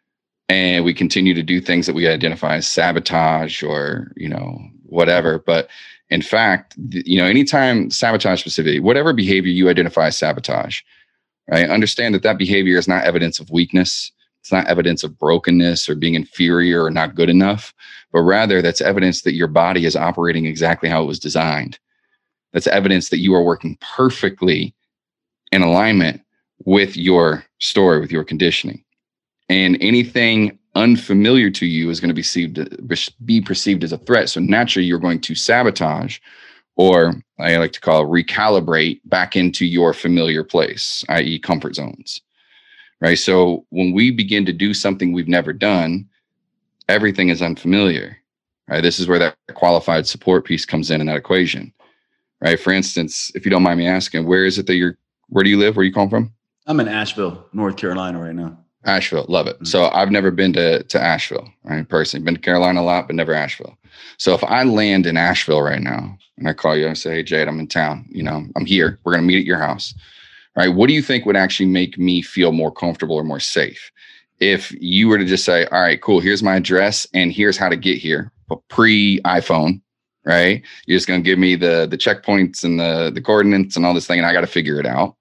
S2: And we continue to do things that we identify as sabotage or, you know, whatever. But in fact, you know, anytime sabotage specifically, whatever behavior you identify as sabotage, right? Understand that that behavior is not evidence of weakness. It's not evidence of brokenness or being inferior or not good enough, but rather that's evidence that your body is operating exactly how it was designed. That's evidence that you are working perfectly in alignment with your story, with your conditioning. And anything unfamiliar to you is going to be perceived, be perceived as a threat. So naturally, you're going to sabotage, or I like to call it recalibrate back into your familiar place, that is comfort zones. Right. So when we begin to do something we've never done, everything is unfamiliar. Right. This is where that qualified support piece comes in in that equation. Right. For instance, if you don't mind me asking, where is it that you're, where do you live? Where you come from?
S1: I'm in Asheville, North Carolina right now.
S2: Asheville. Love it. Mm-hmm. So I've never been to, to Asheville, right? Personally, been to Carolina a lot, but never Asheville. So if I land in Asheville right now and I call you and say, hey, Jade, I'm in town, you know, I'm here. We're going to meet at your house. Right. What do you think would actually make me feel more comfortable or more safe? If you were to just say, all right, cool, here's my address and here's how to get here, pre-iPhone, right? You're just going to give me the, the checkpoints and the, the coordinates and all this thing, and I got to figure it out.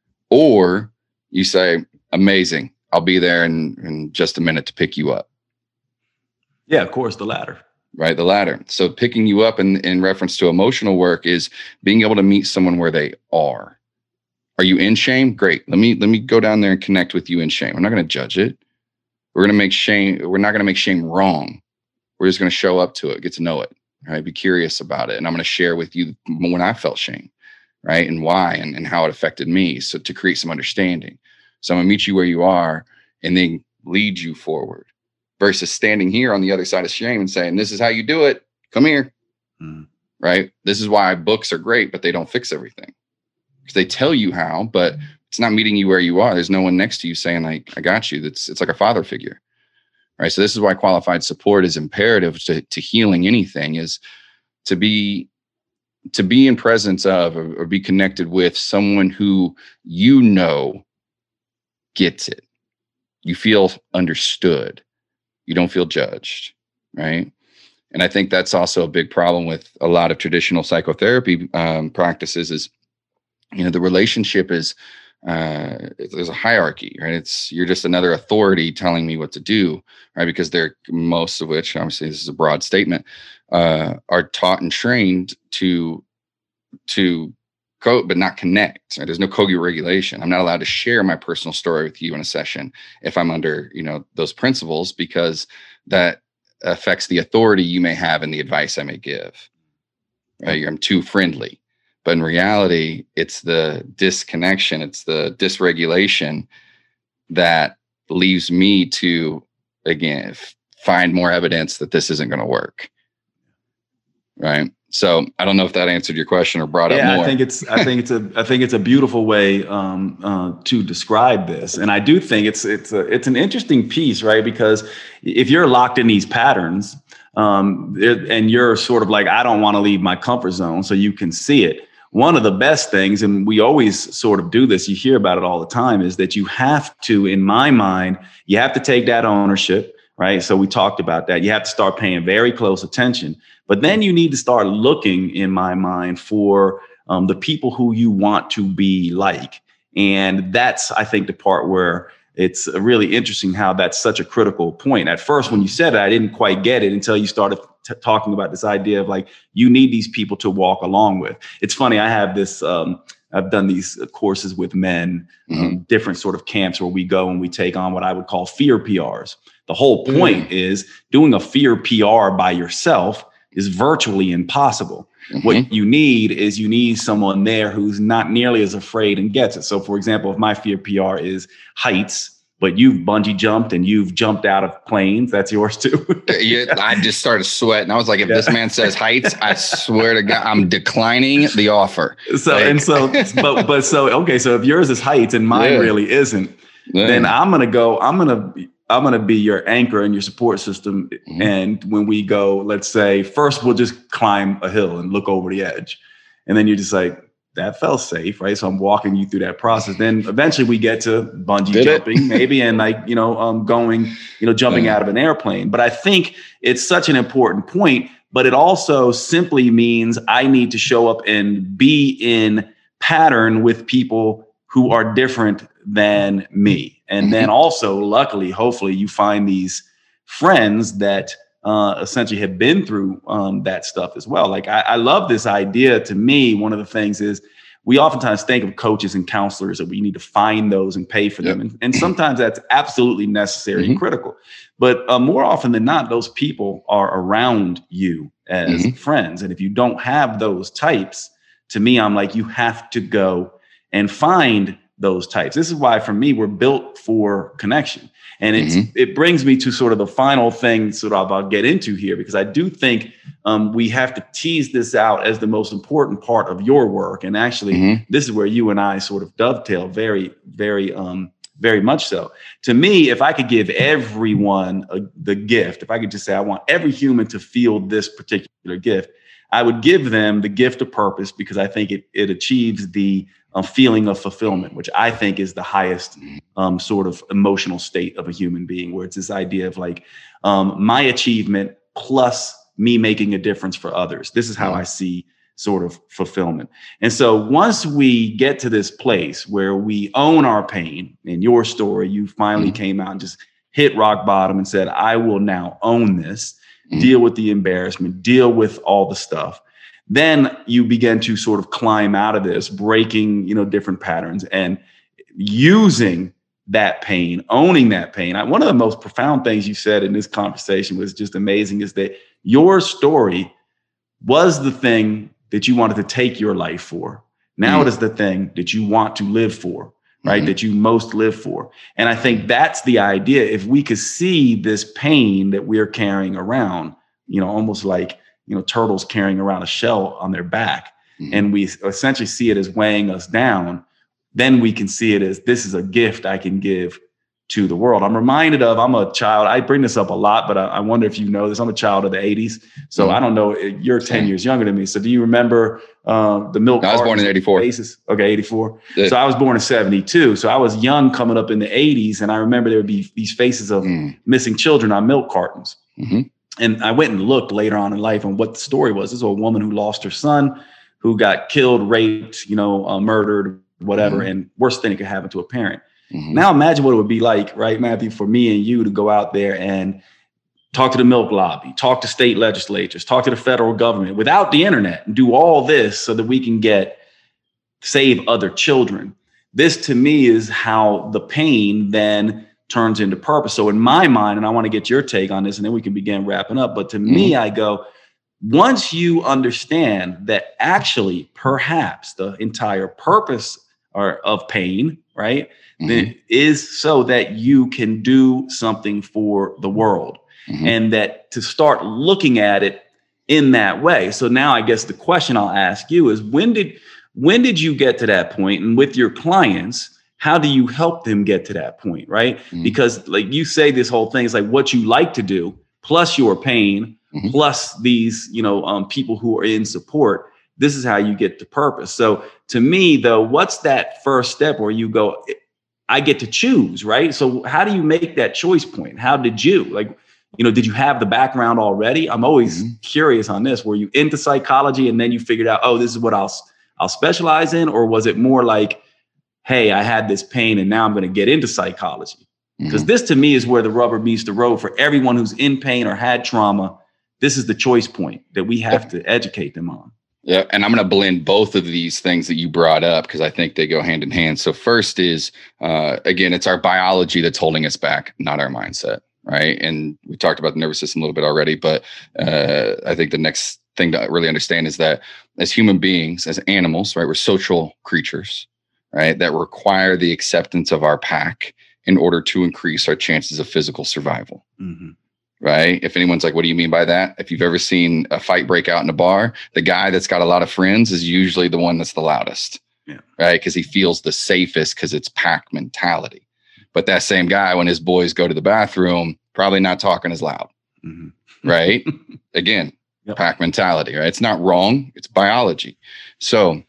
S2: Or you say, amazing, I'll be there in, in just a minute to pick you up.
S1: Yeah, of course, the latter.
S2: Right, the latter. So picking you up in, in reference to emotional work is being able to meet someone where they are. Are you in shame? Great. Let me let me go down there and connect with you in shame. I'm not going to judge it. We're going to make shame. We're not going to make shame wrong. We're just going to show up to it, get to know it. right? Be curious about it. And I'm going to share with you when I felt shame, right? And why, and, and how it affected me. So to create some understanding. So I'm going to meet you where you are and then lead you forward versus standing here on the other side of shame and saying, this is how you do it. Come here. Mm. Right? This is why books are great, but they don't fix everything. Because they tell you how, but it's not meeting you where you are. There's no one next to you saying, like, I got you. That's, it's like a father figure. Right. So this is why qualified support is imperative to, to healing anything, is to be to be in presence of or, or be connected with someone who you know gets it. You feel understood. You don't feel judged. Right. And I think that's also a big problem with a lot of traditional psychotherapy um, practices is, you know, the relationship is, uh, there's a hierarchy, right? It's, you're just another authority telling me what to do, right? Because they're, most of which, obviously this is a broad statement, uh, are taught and trained to, to co, but not connect. Right? There's no co-regulation. I'm not allowed to share my personal story with you in a session if I'm under, you know, those principles, because that affects the authority you may have and the advice I may give. Right? I'm too friendly. But in reality, it's the disconnection, it's the dysregulation that leaves me to, again, find more evidence that this isn't going to work. Right. So I don't know if that answered your question or brought
S1: yeah,
S2: up more.
S1: I think it's, I think it's a, I think it's a beautiful way um, uh, to describe this. And I do think it's, it's a, it's an interesting piece, right? Because if you're locked in these patterns um, and you're sort of like, I don't want to leave my comfort zone, so you can see it. One of the best things, and we always sort of do this, you hear about it all the time, is that you have to, in my mind, you have to take that ownership, right? So we talked about that. You have to start paying very close attention. But then you need to start looking, in my mind, for um, the people who you want to be like. And that's, I think, the part where it's really interesting how that's such a critical point. At first, when you said it, I didn't quite get it until you started t- talking about this idea of like, you need these people to walk along with. It's funny. I have this, um, I've done these courses with men, mm-hmm. um, different sort of camps where we go and we take on what I would call fear P Rs. The whole point mm-hmm. is doing a fear P R by yourself is virtually impossible. Mm-hmm. What you need is you need someone there who's not nearly as afraid and gets it. So, for example, if my fear P R is heights, but you've bungee jumped and you've jumped out of planes, that's yours too.
S2: yeah, I just started sweating. I was like, if yeah. this man says heights, I swear to God, I'm declining the offer.
S1: So,
S2: like,
S1: and so, but, but so, okay. So if yours is heights and mine yeah. really isn't, yeah. then I'm going to go, I'm going to, I'm going to be your anchor and your support system. Mm-hmm. And when we go, let's say, first we'll just climb a hill and look over the edge. And then you're just like, that felt safe, right? So I'm walking you through that process. Then eventually we get to bungee Did jumping, it? maybe, and like, you know, um, going, you know, jumping yeah. out of an airplane. But I think it's such an important point, but it also simply means I need to show up and be in pattern with people who are different than me. And then also, luckily, hopefully you find these friends that uh, essentially have been through um, that stuff as well. Like I, I love this idea. To me, one of the things is we oftentimes think of coaches and counselors that we need to find those and pay for yep. them. And, and sometimes that's absolutely necessary mm-hmm. and critical. But uh, more often than not, those people are around you as mm-hmm. friends. And if you don't have those types, to me, I'm like, you have to go and find those types. This is why, for me, we're built for connection. And it's, mm-hmm. it brings me to sort of the final thing sort of I'll get into here, because I do think um, we have to tease this out as the most important part of your work. And actually, mm-hmm. this is where you and I sort of dovetail very, very, um, very much so. To me, if I could give everyone a, the gift, if I could just say, I want every human to feel this particular gift, I would give them the gift of purpose, because I think it, it achieves the a feeling of fulfillment, which I think is the highest um, sort of emotional state of a human being, where it's this idea of like um, my achievement plus me making a difference for others. This is how I see sort of fulfillment. And so once we get to this place where we own our pain, in your story, you finally mm-hmm. came out and just hit rock bottom and said, I will now own this, mm-hmm. deal with the embarrassment, deal with all the stuff. Then you begin to sort of climb out of this, breaking, you know, different patterns and using that pain, owning that pain. I, one of the most profound things you said in this conversation was just amazing, is that your story was the thing that you wanted to take your life for. Now
S2: Mm.
S1: it is the thing that you want to live for, right?
S2: Mm-hmm.
S1: That you most live for. And I think that's the idea. If we could see this pain that we're carrying around, you know, almost like, you know, turtles carrying around a shell on their back,
S2: Mm-hmm.
S1: and we essentially see it as weighing us down, then we can see it as this is a gift I can give to the world. I'm reminded of, I'm a child, I bring this up a lot, but I, I wonder if you know this, I'm a child of the eighties. So
S2: Mm-hmm.
S1: I don't know, you're ten
S2: Same.
S1: years younger than me. So do you remember uh, the milk?
S2: No, I was born in eighty-four.
S1: Faces? Okay, eighty-four.
S2: Yeah.
S1: So I was born in seventy-two. So I was young coming up in the eighties. And I remember there would be these faces of
S2: Mm.
S1: missing children on milk cartons.
S2: Mm-hmm.
S1: And I went and looked later on in life on what the story was. This is a woman who lost her son, who got killed, raped, you know, uh, murdered, whatever.
S2: Mm-hmm.
S1: And worst thing that could happen to a parent.
S2: Mm-hmm.
S1: Now imagine what it would be like, right, Matthew, for me and you to go out there and talk to the milk lobby, talk to state legislatures, talk to the federal government without the internet, and do all this so that we can get save other children. This to me is how the pain then turns into purpose. So in my mind, and I want to get your take on this, and then we can begin wrapping up. But to
S2: Mm-hmm.
S1: me, I go, once you understand that actually perhaps the entire purpose or, of pain, right,
S2: Mm-hmm.
S1: then is so that you can do something for the world.
S2: Mm-hmm.
S1: And that to start looking at it in that way. So now I guess the question I'll ask you is when did when did you get to that point? And with your clients, how do you help them get to that point, right?
S2: Mm-hmm.
S1: Because like you say, this whole thing is like what you like to do, plus your pain,
S2: Mm-hmm.
S1: plus these, you know, um, people who are in support. This is how you get to purpose. So to me, though, what's that first step where you go, I get to choose, right? So how do you make that choice point? How did you, like, you know, did you have the background already? I'm always
S2: Mm-hmm.
S1: curious on this. Were you into psychology and then you figured out, oh, this is what I'll I'll specialize in? Or was it more like, hey, I had this pain and now I'm going to get into psychology? Because
S2: Mm-hmm.
S1: this to me is where the rubber meets the road for everyone who's in pain or had trauma. This is the choice point that we have to educate them on.
S2: Yeah. And I'm going to blend both of these things that you brought up because I think they go hand in hand. So first is, uh, again, it's our biology that's holding us back, not our mindset. Right. And we talked about the nervous system a little bit already, but uh, I think the next thing to really understand is that as human beings, as animals, right, we're social creatures, right, that require the acceptance of our pack in order to increase our chances of physical survival.
S1: Mm-hmm.
S2: Right. If anyone's like, what do you mean by that? If you've ever seen a fight break out in a bar, the guy that's got a lot of friends is usually the one that's the loudest.
S1: Yeah. Right.
S2: Because he feels the safest because it's pack mentality. But that same guy, when his boys go to the bathroom, probably not talking as loud.
S1: Mm-hmm.
S2: Right. Again, yep. Pack mentality. Right. It's not wrong. It's biology. So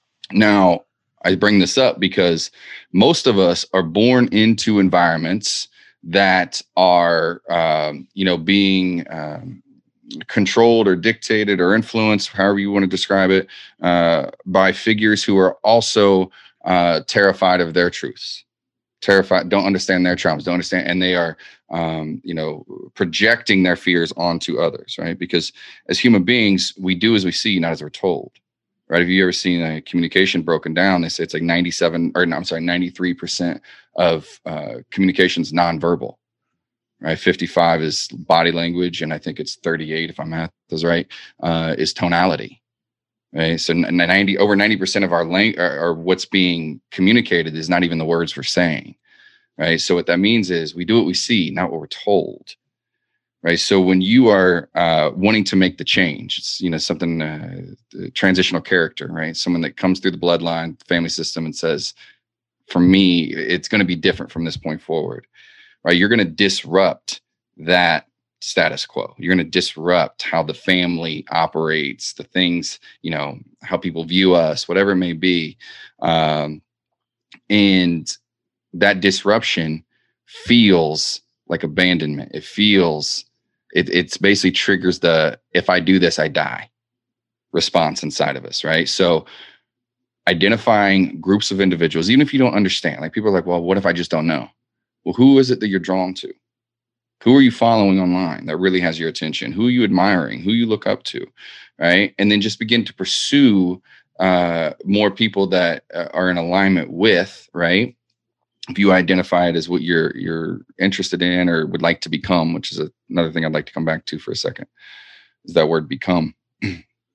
S2: now I bring this up because most of us are born into environments that are, um, you know, being um, controlled or dictated or influenced, however you want to describe it, uh, by figures who are also uh, terrified of their truths, terrified, don't understand their traumas, don't understand, and they are, um, you know, projecting their fears onto others, right? Because as human beings, we do as we see, not as we're told. Right? Have you ever seen a communication broken down? They say it's like ninety-seven or no, I'm sorry, ninety-three percent of uh, communications nonverbal, right? fifty-five is body language. And I think it's thirty-eight, if my math is right, uh, is tonality, right? So ninety over ninety percent of our language or, or what's being communicated is not even the words we're saying, right? So what that means is we do what we see, not what we're told. Right. So when you are uh, wanting to make the change, it's, you know, something, uh, transitional character, right? Someone that comes through the bloodline, family system and says, for me, it's going to be different from this point forward, right? You're going to disrupt that status quo. You're going to disrupt how the family operates, the things, you know, how people view us, whatever it may be. Um, and that disruption feels like abandonment. It feels It, it's basically triggers the, if I do this, I die response inside of us, right? So identifying groups of individuals, even if you don't understand, like people are like, well, what if I just don't know? Well, who is it that you're drawn to? Who are you following online that really has your attention? Who are you admiring? Who you look up to, right? And then just begin to pursue uh, more people that uh, are in alignment with, right? If you identify it as what you're you're interested in or would like to become, which is a, another thing I'd like to come back to for a second, is that word become.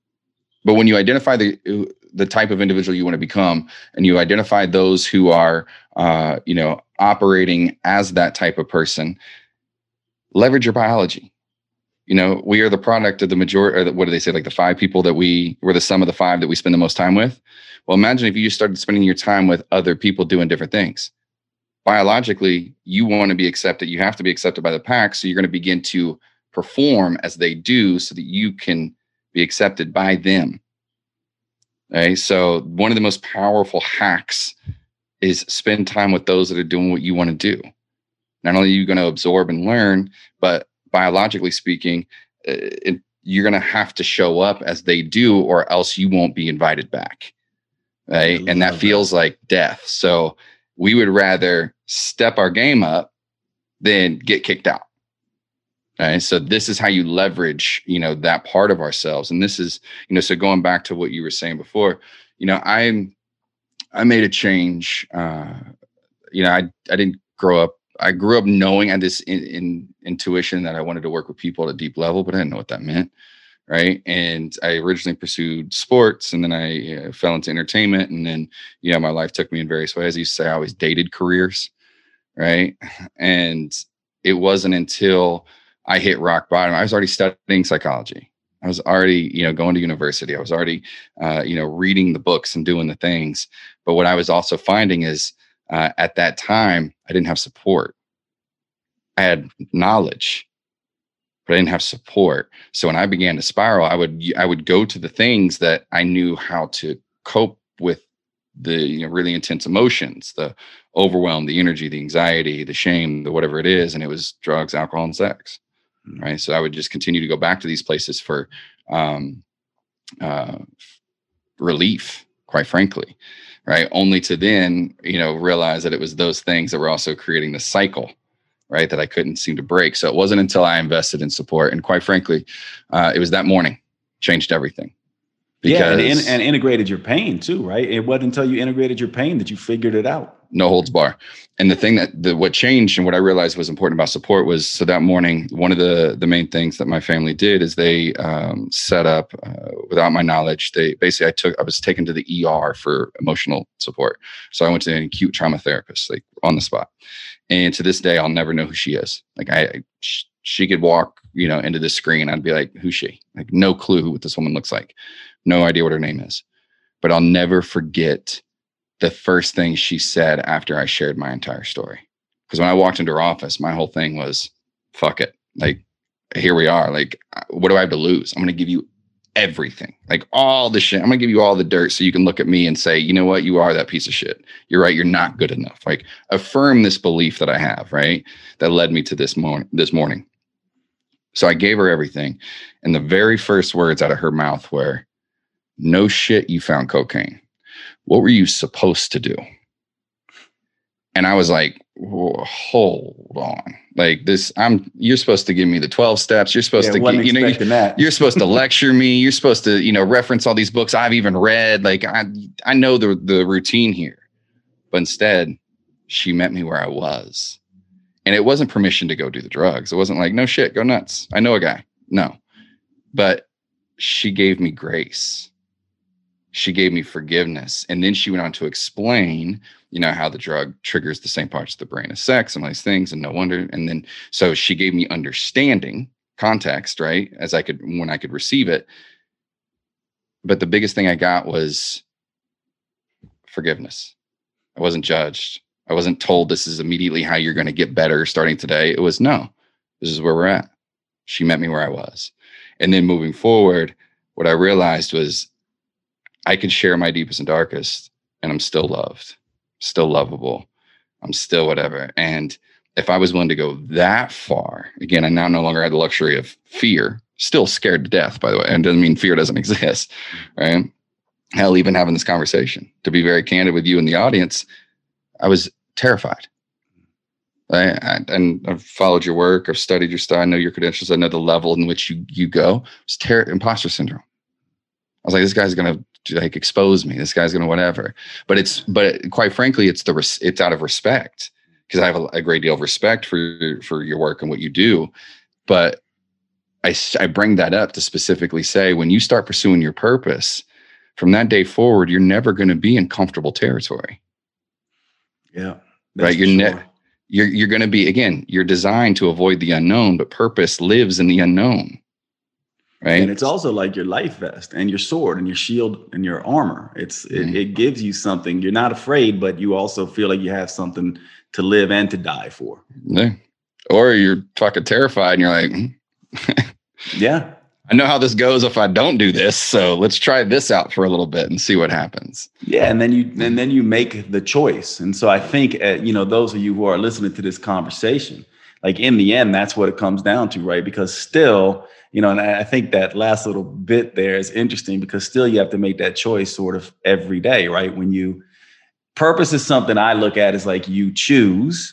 S2: But when you identify the the type of individual you want to become, and you identify those who are, uh, you know, operating as that type of person, leverage your biology. You know, we are the product of the majority, or the, what do they say? Like the five people that we, we're the sum of the five that we spend the most time with. Well, imagine if you just started spending your time with other people doing different things. Biologically, you want to be accepted. You have to be accepted by the pack. So you're going to begin to perform as they do so that you can be accepted by them. Okay. So one of the most powerful hacks is spend time with those that are doing what you want to do. Not only are you going to absorb and learn, but biologically speaking, it, you're going to have to show up as they do, or else you won't be invited back. Right. And that feels that. like death. So we would rather step our game up than get kicked out. Right. So this is how you leverage, you know, that part of ourselves. And this is, you know, so going back to what you were saying before, you know, I, I made a change. Uh, you know, I, I didn't grow up. I grew up knowing I had this in, in intuition that I wanted to work with people at a deep level, but I didn't know what that meant. Right. And I originally pursued sports, and then I uh, fell into entertainment. And then, you know, my life took me in various ways. I used to say I always dated careers. Right. And it wasn't until I hit rock bottom. I was already studying psychology. I was already, you know, going to university. I was already, uh, you know, reading the books and doing the things. But what I was also finding is uh, at that time, I didn't have support. I had knowledge, but I didn't have support. So when I began to spiral, I would I would go to the things that I knew how to cope with the, you know, really intense emotions, the overwhelm, the energy, the anxiety, the shame, the whatever it is. And it was drugs, alcohol, and sex. Mm-hmm. Right. So I would just continue to go back to these places for um, uh, relief, quite frankly. Right. Only to then, you know, realize that it was those things that were also creating the cycle. Right. That I couldn't seem to break. So it wasn't until I invested in support. And quite frankly, uh, it was that morning changed everything.
S1: Because yeah, and, and, and integrated your pain too, right? It wasn't until you integrated your pain that you figured it out.
S2: No holds bar. And the thing that the what changed and what I realized was important about support was, so that morning, one of the the main things that my family did is they um, set up, uh, without my knowledge, they basically, I took, I was taken to the E R for emotional support. So I went to an acute trauma therapist, like on the spot. And to this day, I'll never know who she is. Like I, sh- she could walk, you know, into the screen. I'd be like, who's she? Like no clue what this woman looks like. No idea what her name is. But I'll never forget the first thing she said after I shared my entire story. Because when I walked into her office, my whole thing was, fuck it. Like, here we are. Like, what do I have to lose? I'm going to give you everything. Like all the shit. I'm going to give you all the dirt so you can look at me and say, you know what? You are that piece of shit. You're right. You're not good enough. Like affirm this belief that I have, right? That led me to this morning, this morning. So I gave her everything. And the very first words out of her mouth were, no shit, you found cocaine. What were you supposed to do? And I was like, hold on. Like this, I'm, you're supposed to give me the twelve steps. You're supposed
S1: yeah,
S2: to get, you know,
S1: that.
S2: You're supposed to lecture me. You're supposed to, you know, reference all these books I've even read. Like I, I know the, the routine here, but instead she met me where I was. And it wasn't permission to go do the drugs. It wasn't like, no shit, go nuts. I know a guy. No, but she gave me grace. She gave me forgiveness. And then she went on to explain, you know, how the drug triggers the same parts of the brain as sex and all these things. And no wonder. And then, so she gave me understanding, context, right? As I could, when I could receive it. But the biggest thing I got was forgiveness. I wasn't judged. I wasn't told this is immediately how you're going to get better starting today. It was, no, this is where we're at. She met me where I was. And then moving forward, what I realized was, I could share my deepest and darkest, and I'm still loved, still lovable. I'm still whatever. And if I was willing to go that far, again, I now no longer had the luxury of fear, still scared to death, by the way. And doesn't mean fear doesn't exist, right? Hell, even having this conversation, to be very candid with you and the audience, I was terrified. I, I, and I've followed your work. I've studied your style. I know your credentials. I know the level in which you, you go. It's ter- imposter syndrome. I was like, this guy's going to like expose me. This guy's going to whatever. But it's, but quite frankly, it's the, res- it's out of respect, because I have a, a great deal of respect for, for your work and what you do. But I, I bring that up to specifically say, when you start pursuing your purpose, from that day forward, you're never going to be in comfortable territory.
S1: Yeah.
S2: Right. You're, sure. ne- you're, you're going to be, again, you're designed to avoid the unknown, but purpose lives in the unknown. Right.
S1: And it's also like your life vest and your sword and your shield and your armor. It's, mm-hmm. it, it gives you something. You're not afraid, but you also feel like you have something to live and to die for.
S2: Yeah. Or you're fucking terrified and you're like, mm.
S1: yeah,
S2: I know how this goes if I don't do this. So let's try this out for a little bit and see what happens.
S1: Yeah. And then you, and then you make the choice. And so I think, uh, you know, those of you who are listening to this conversation, like in the end, that's what it comes down to, right? Because still, you know, and I think that last little bit there is interesting because still you have to make that choice sort of every day, right? When you, purpose is something I look at as like you choose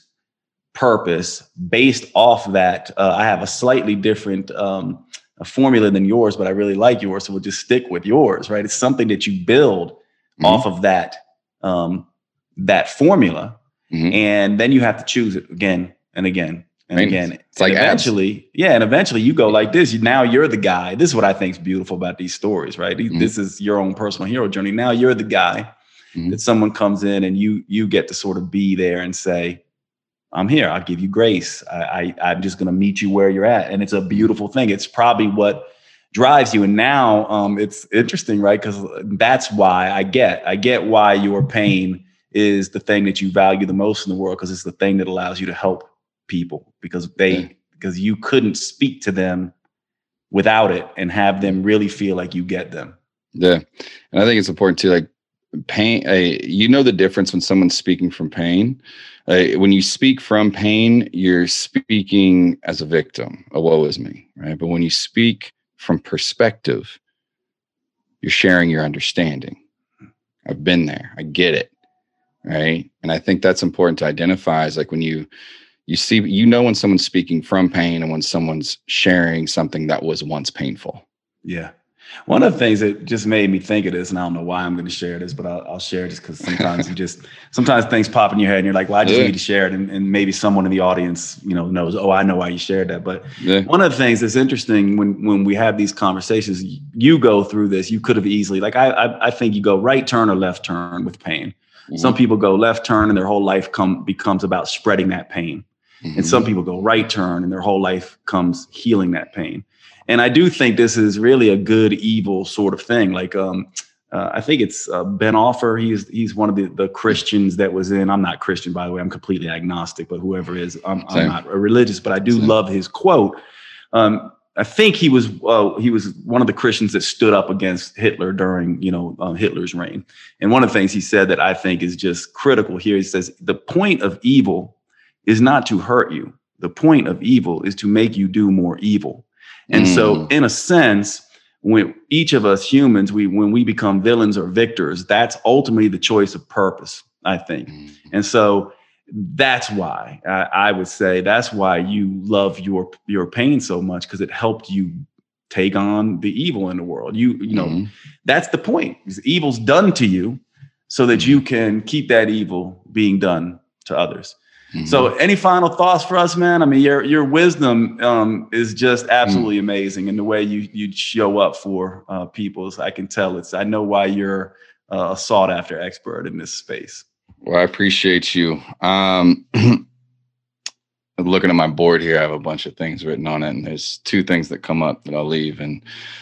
S1: purpose based off that. Uh, I have a slightly different um, a formula than yours, but I really like yours. So we'll just stick with yours, right? It's something that you build mm-hmm. off of that, um, that formula. Mm-hmm. And then you have to choose it again and again and right. again.
S2: It's like
S1: and eventually, abs. yeah. And eventually you go like this. Now you're the guy. This is what I think is beautiful about these stories, right? Mm-hmm. This is your own personal hero journey. Now you're the guy mm-hmm. that someone comes in and you, you get to sort of be there and say, I'm here. I'll give you grace. I, I, I'm just going to meet you where you're at. And it's a beautiful thing. It's probably what drives you. And now um, it's interesting, right? Because that's why I get, I get why your pain is the thing that you value the most in the world, because it's the thing that allows you to help people because they, yeah. because you couldn't speak to them without it and have them really feel like you get them.
S2: Yeah. And I think it's important too, like pain, uh, you know, the difference when someone's speaking from pain. Uh, when you speak from pain, you're speaking as a victim. Oh, woe is me, right? But when you speak from perspective, you're sharing your understanding. I've been there. I get it, right? And I think that's important to identify. Is like when you you see, you know, when someone's speaking from pain and when someone's sharing something that was once painful.
S1: Yeah. One of the things that just made me think of this, and I don't know why I'm going to share this, but I'll, I'll share this because sometimes you just, sometimes things pop in your head and you're like, well, I just yeah. need to share it. And, and maybe someone in the audience, you know, knows, oh, I know why you shared that. But yeah. one of the things that's interesting when, when we have these conversations, you go through this, you could have easily, like, I, I, I think you go right turn or left turn with pain. Mm-hmm. Some people go left turn and their whole life come becomes about spreading that pain. Mm-hmm. And some people go right turn and their whole life comes healing that pain. And I do think this is really a good evil sort of thing. Like um, uh, I think it's uh, Ben Offer. He's he's one of the, the Christians that was in. I'm not Christian, by the way. I'm completely agnostic. But whoever is, I'm, I'm not a religious. But I do Same. love his quote. Um, I think he was uh, he was one of the Christians that stood up against Hitler during you know uh, Hitler's reign. And one of the things he said that I think is just critical here. He says the point of evil is not to hurt you. The point of evil is to make you do more evil. And mm. so in a sense, when each of us humans, we when we become villains or victors, that's ultimately the choice of purpose, I think. Mm. And so that's why I, I would say that's why you love your your pain so much, because it helped you take on the evil in the world. You, you know, mm. that's the point. Evil's done to you so that mm. you can keep that evil being done to others. Mm-hmm. So any final thoughts for us, man? I mean, your your wisdom um, is just absolutely mm. amazing. And the way you you show up for uh, people, I can tell it's, I know why you're uh, a sought after expert in this space.
S2: Well, I appreciate you. Um, looking at my board here, I have a bunch of things written on it. And there's two things that come up that I'll leave. And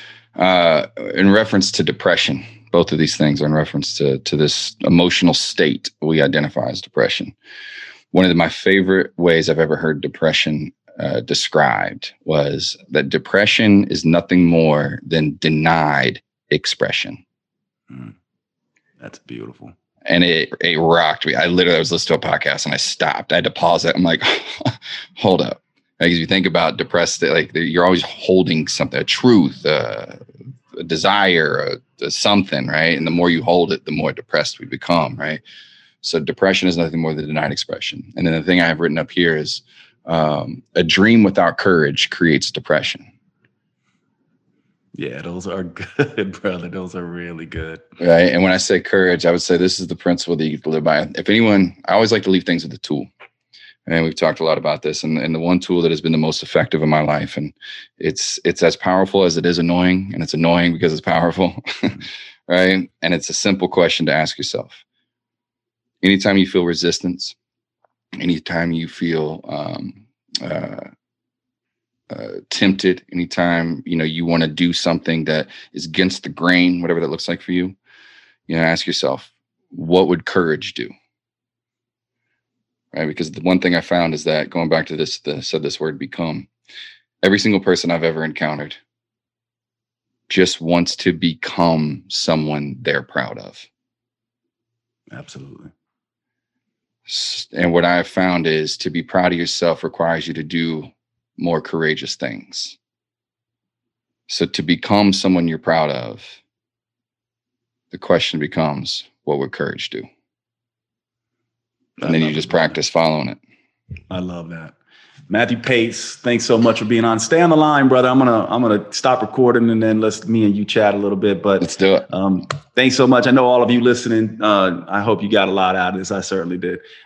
S2: uh, in reference to depression, both of these things are in reference to, to this emotional state we identify as depression. One of my favorite ways I've ever heard depression uh, described was that depression is nothing more than denied expression.
S1: Mm, that's beautiful.
S2: And it it rocked me. I literally I was listening to a podcast and I stopped. I had to pause it. I'm like, hold up. Like, if you think about depressed, like you're always holding something, a truth, uh, a desire, a, a something, right? And the more you hold it, the more depressed we become, right? So depression is nothing more than denied expression. And then the thing I have written up here is um, a dream without courage creates depression.
S1: Yeah, those are good, brother. Those are really good.
S2: Right. And when I say courage, I would say this is the principle that you can live by. If anyone, I always like to leave things with a tool. And we've talked a lot about this, and, and the one tool that has been the most effective in my life, and it's it's as powerful as it is annoying, and it's annoying because it's powerful, right? And it's a simple question to ask yourself. Anytime you feel resistance, anytime you feel um, uh, uh, tempted, anytime you know you want to do something that is against the grain, whatever that looks like for you, you know, ask yourself, what would courage do? Right? Because the one thing I found is that, going back to this, the, said this word become, every single person I've ever encountered just wants to become someone they're proud of.
S1: Absolutely.
S2: And what I've found is to be proud of yourself requires you to do more courageous things. So to become someone you're proud of, the question becomes, what would courage do? And then you just practice following it.
S1: I love that. Matthew Pace, thanks so much for being on. Stay on the line, brother. I'm gonna I'm gonna stop recording and then let's me and you chat a little bit. But
S2: let's do it.
S1: Um, thanks so much. I know all of you listening. Uh, I hope you got a lot out of this. I certainly did.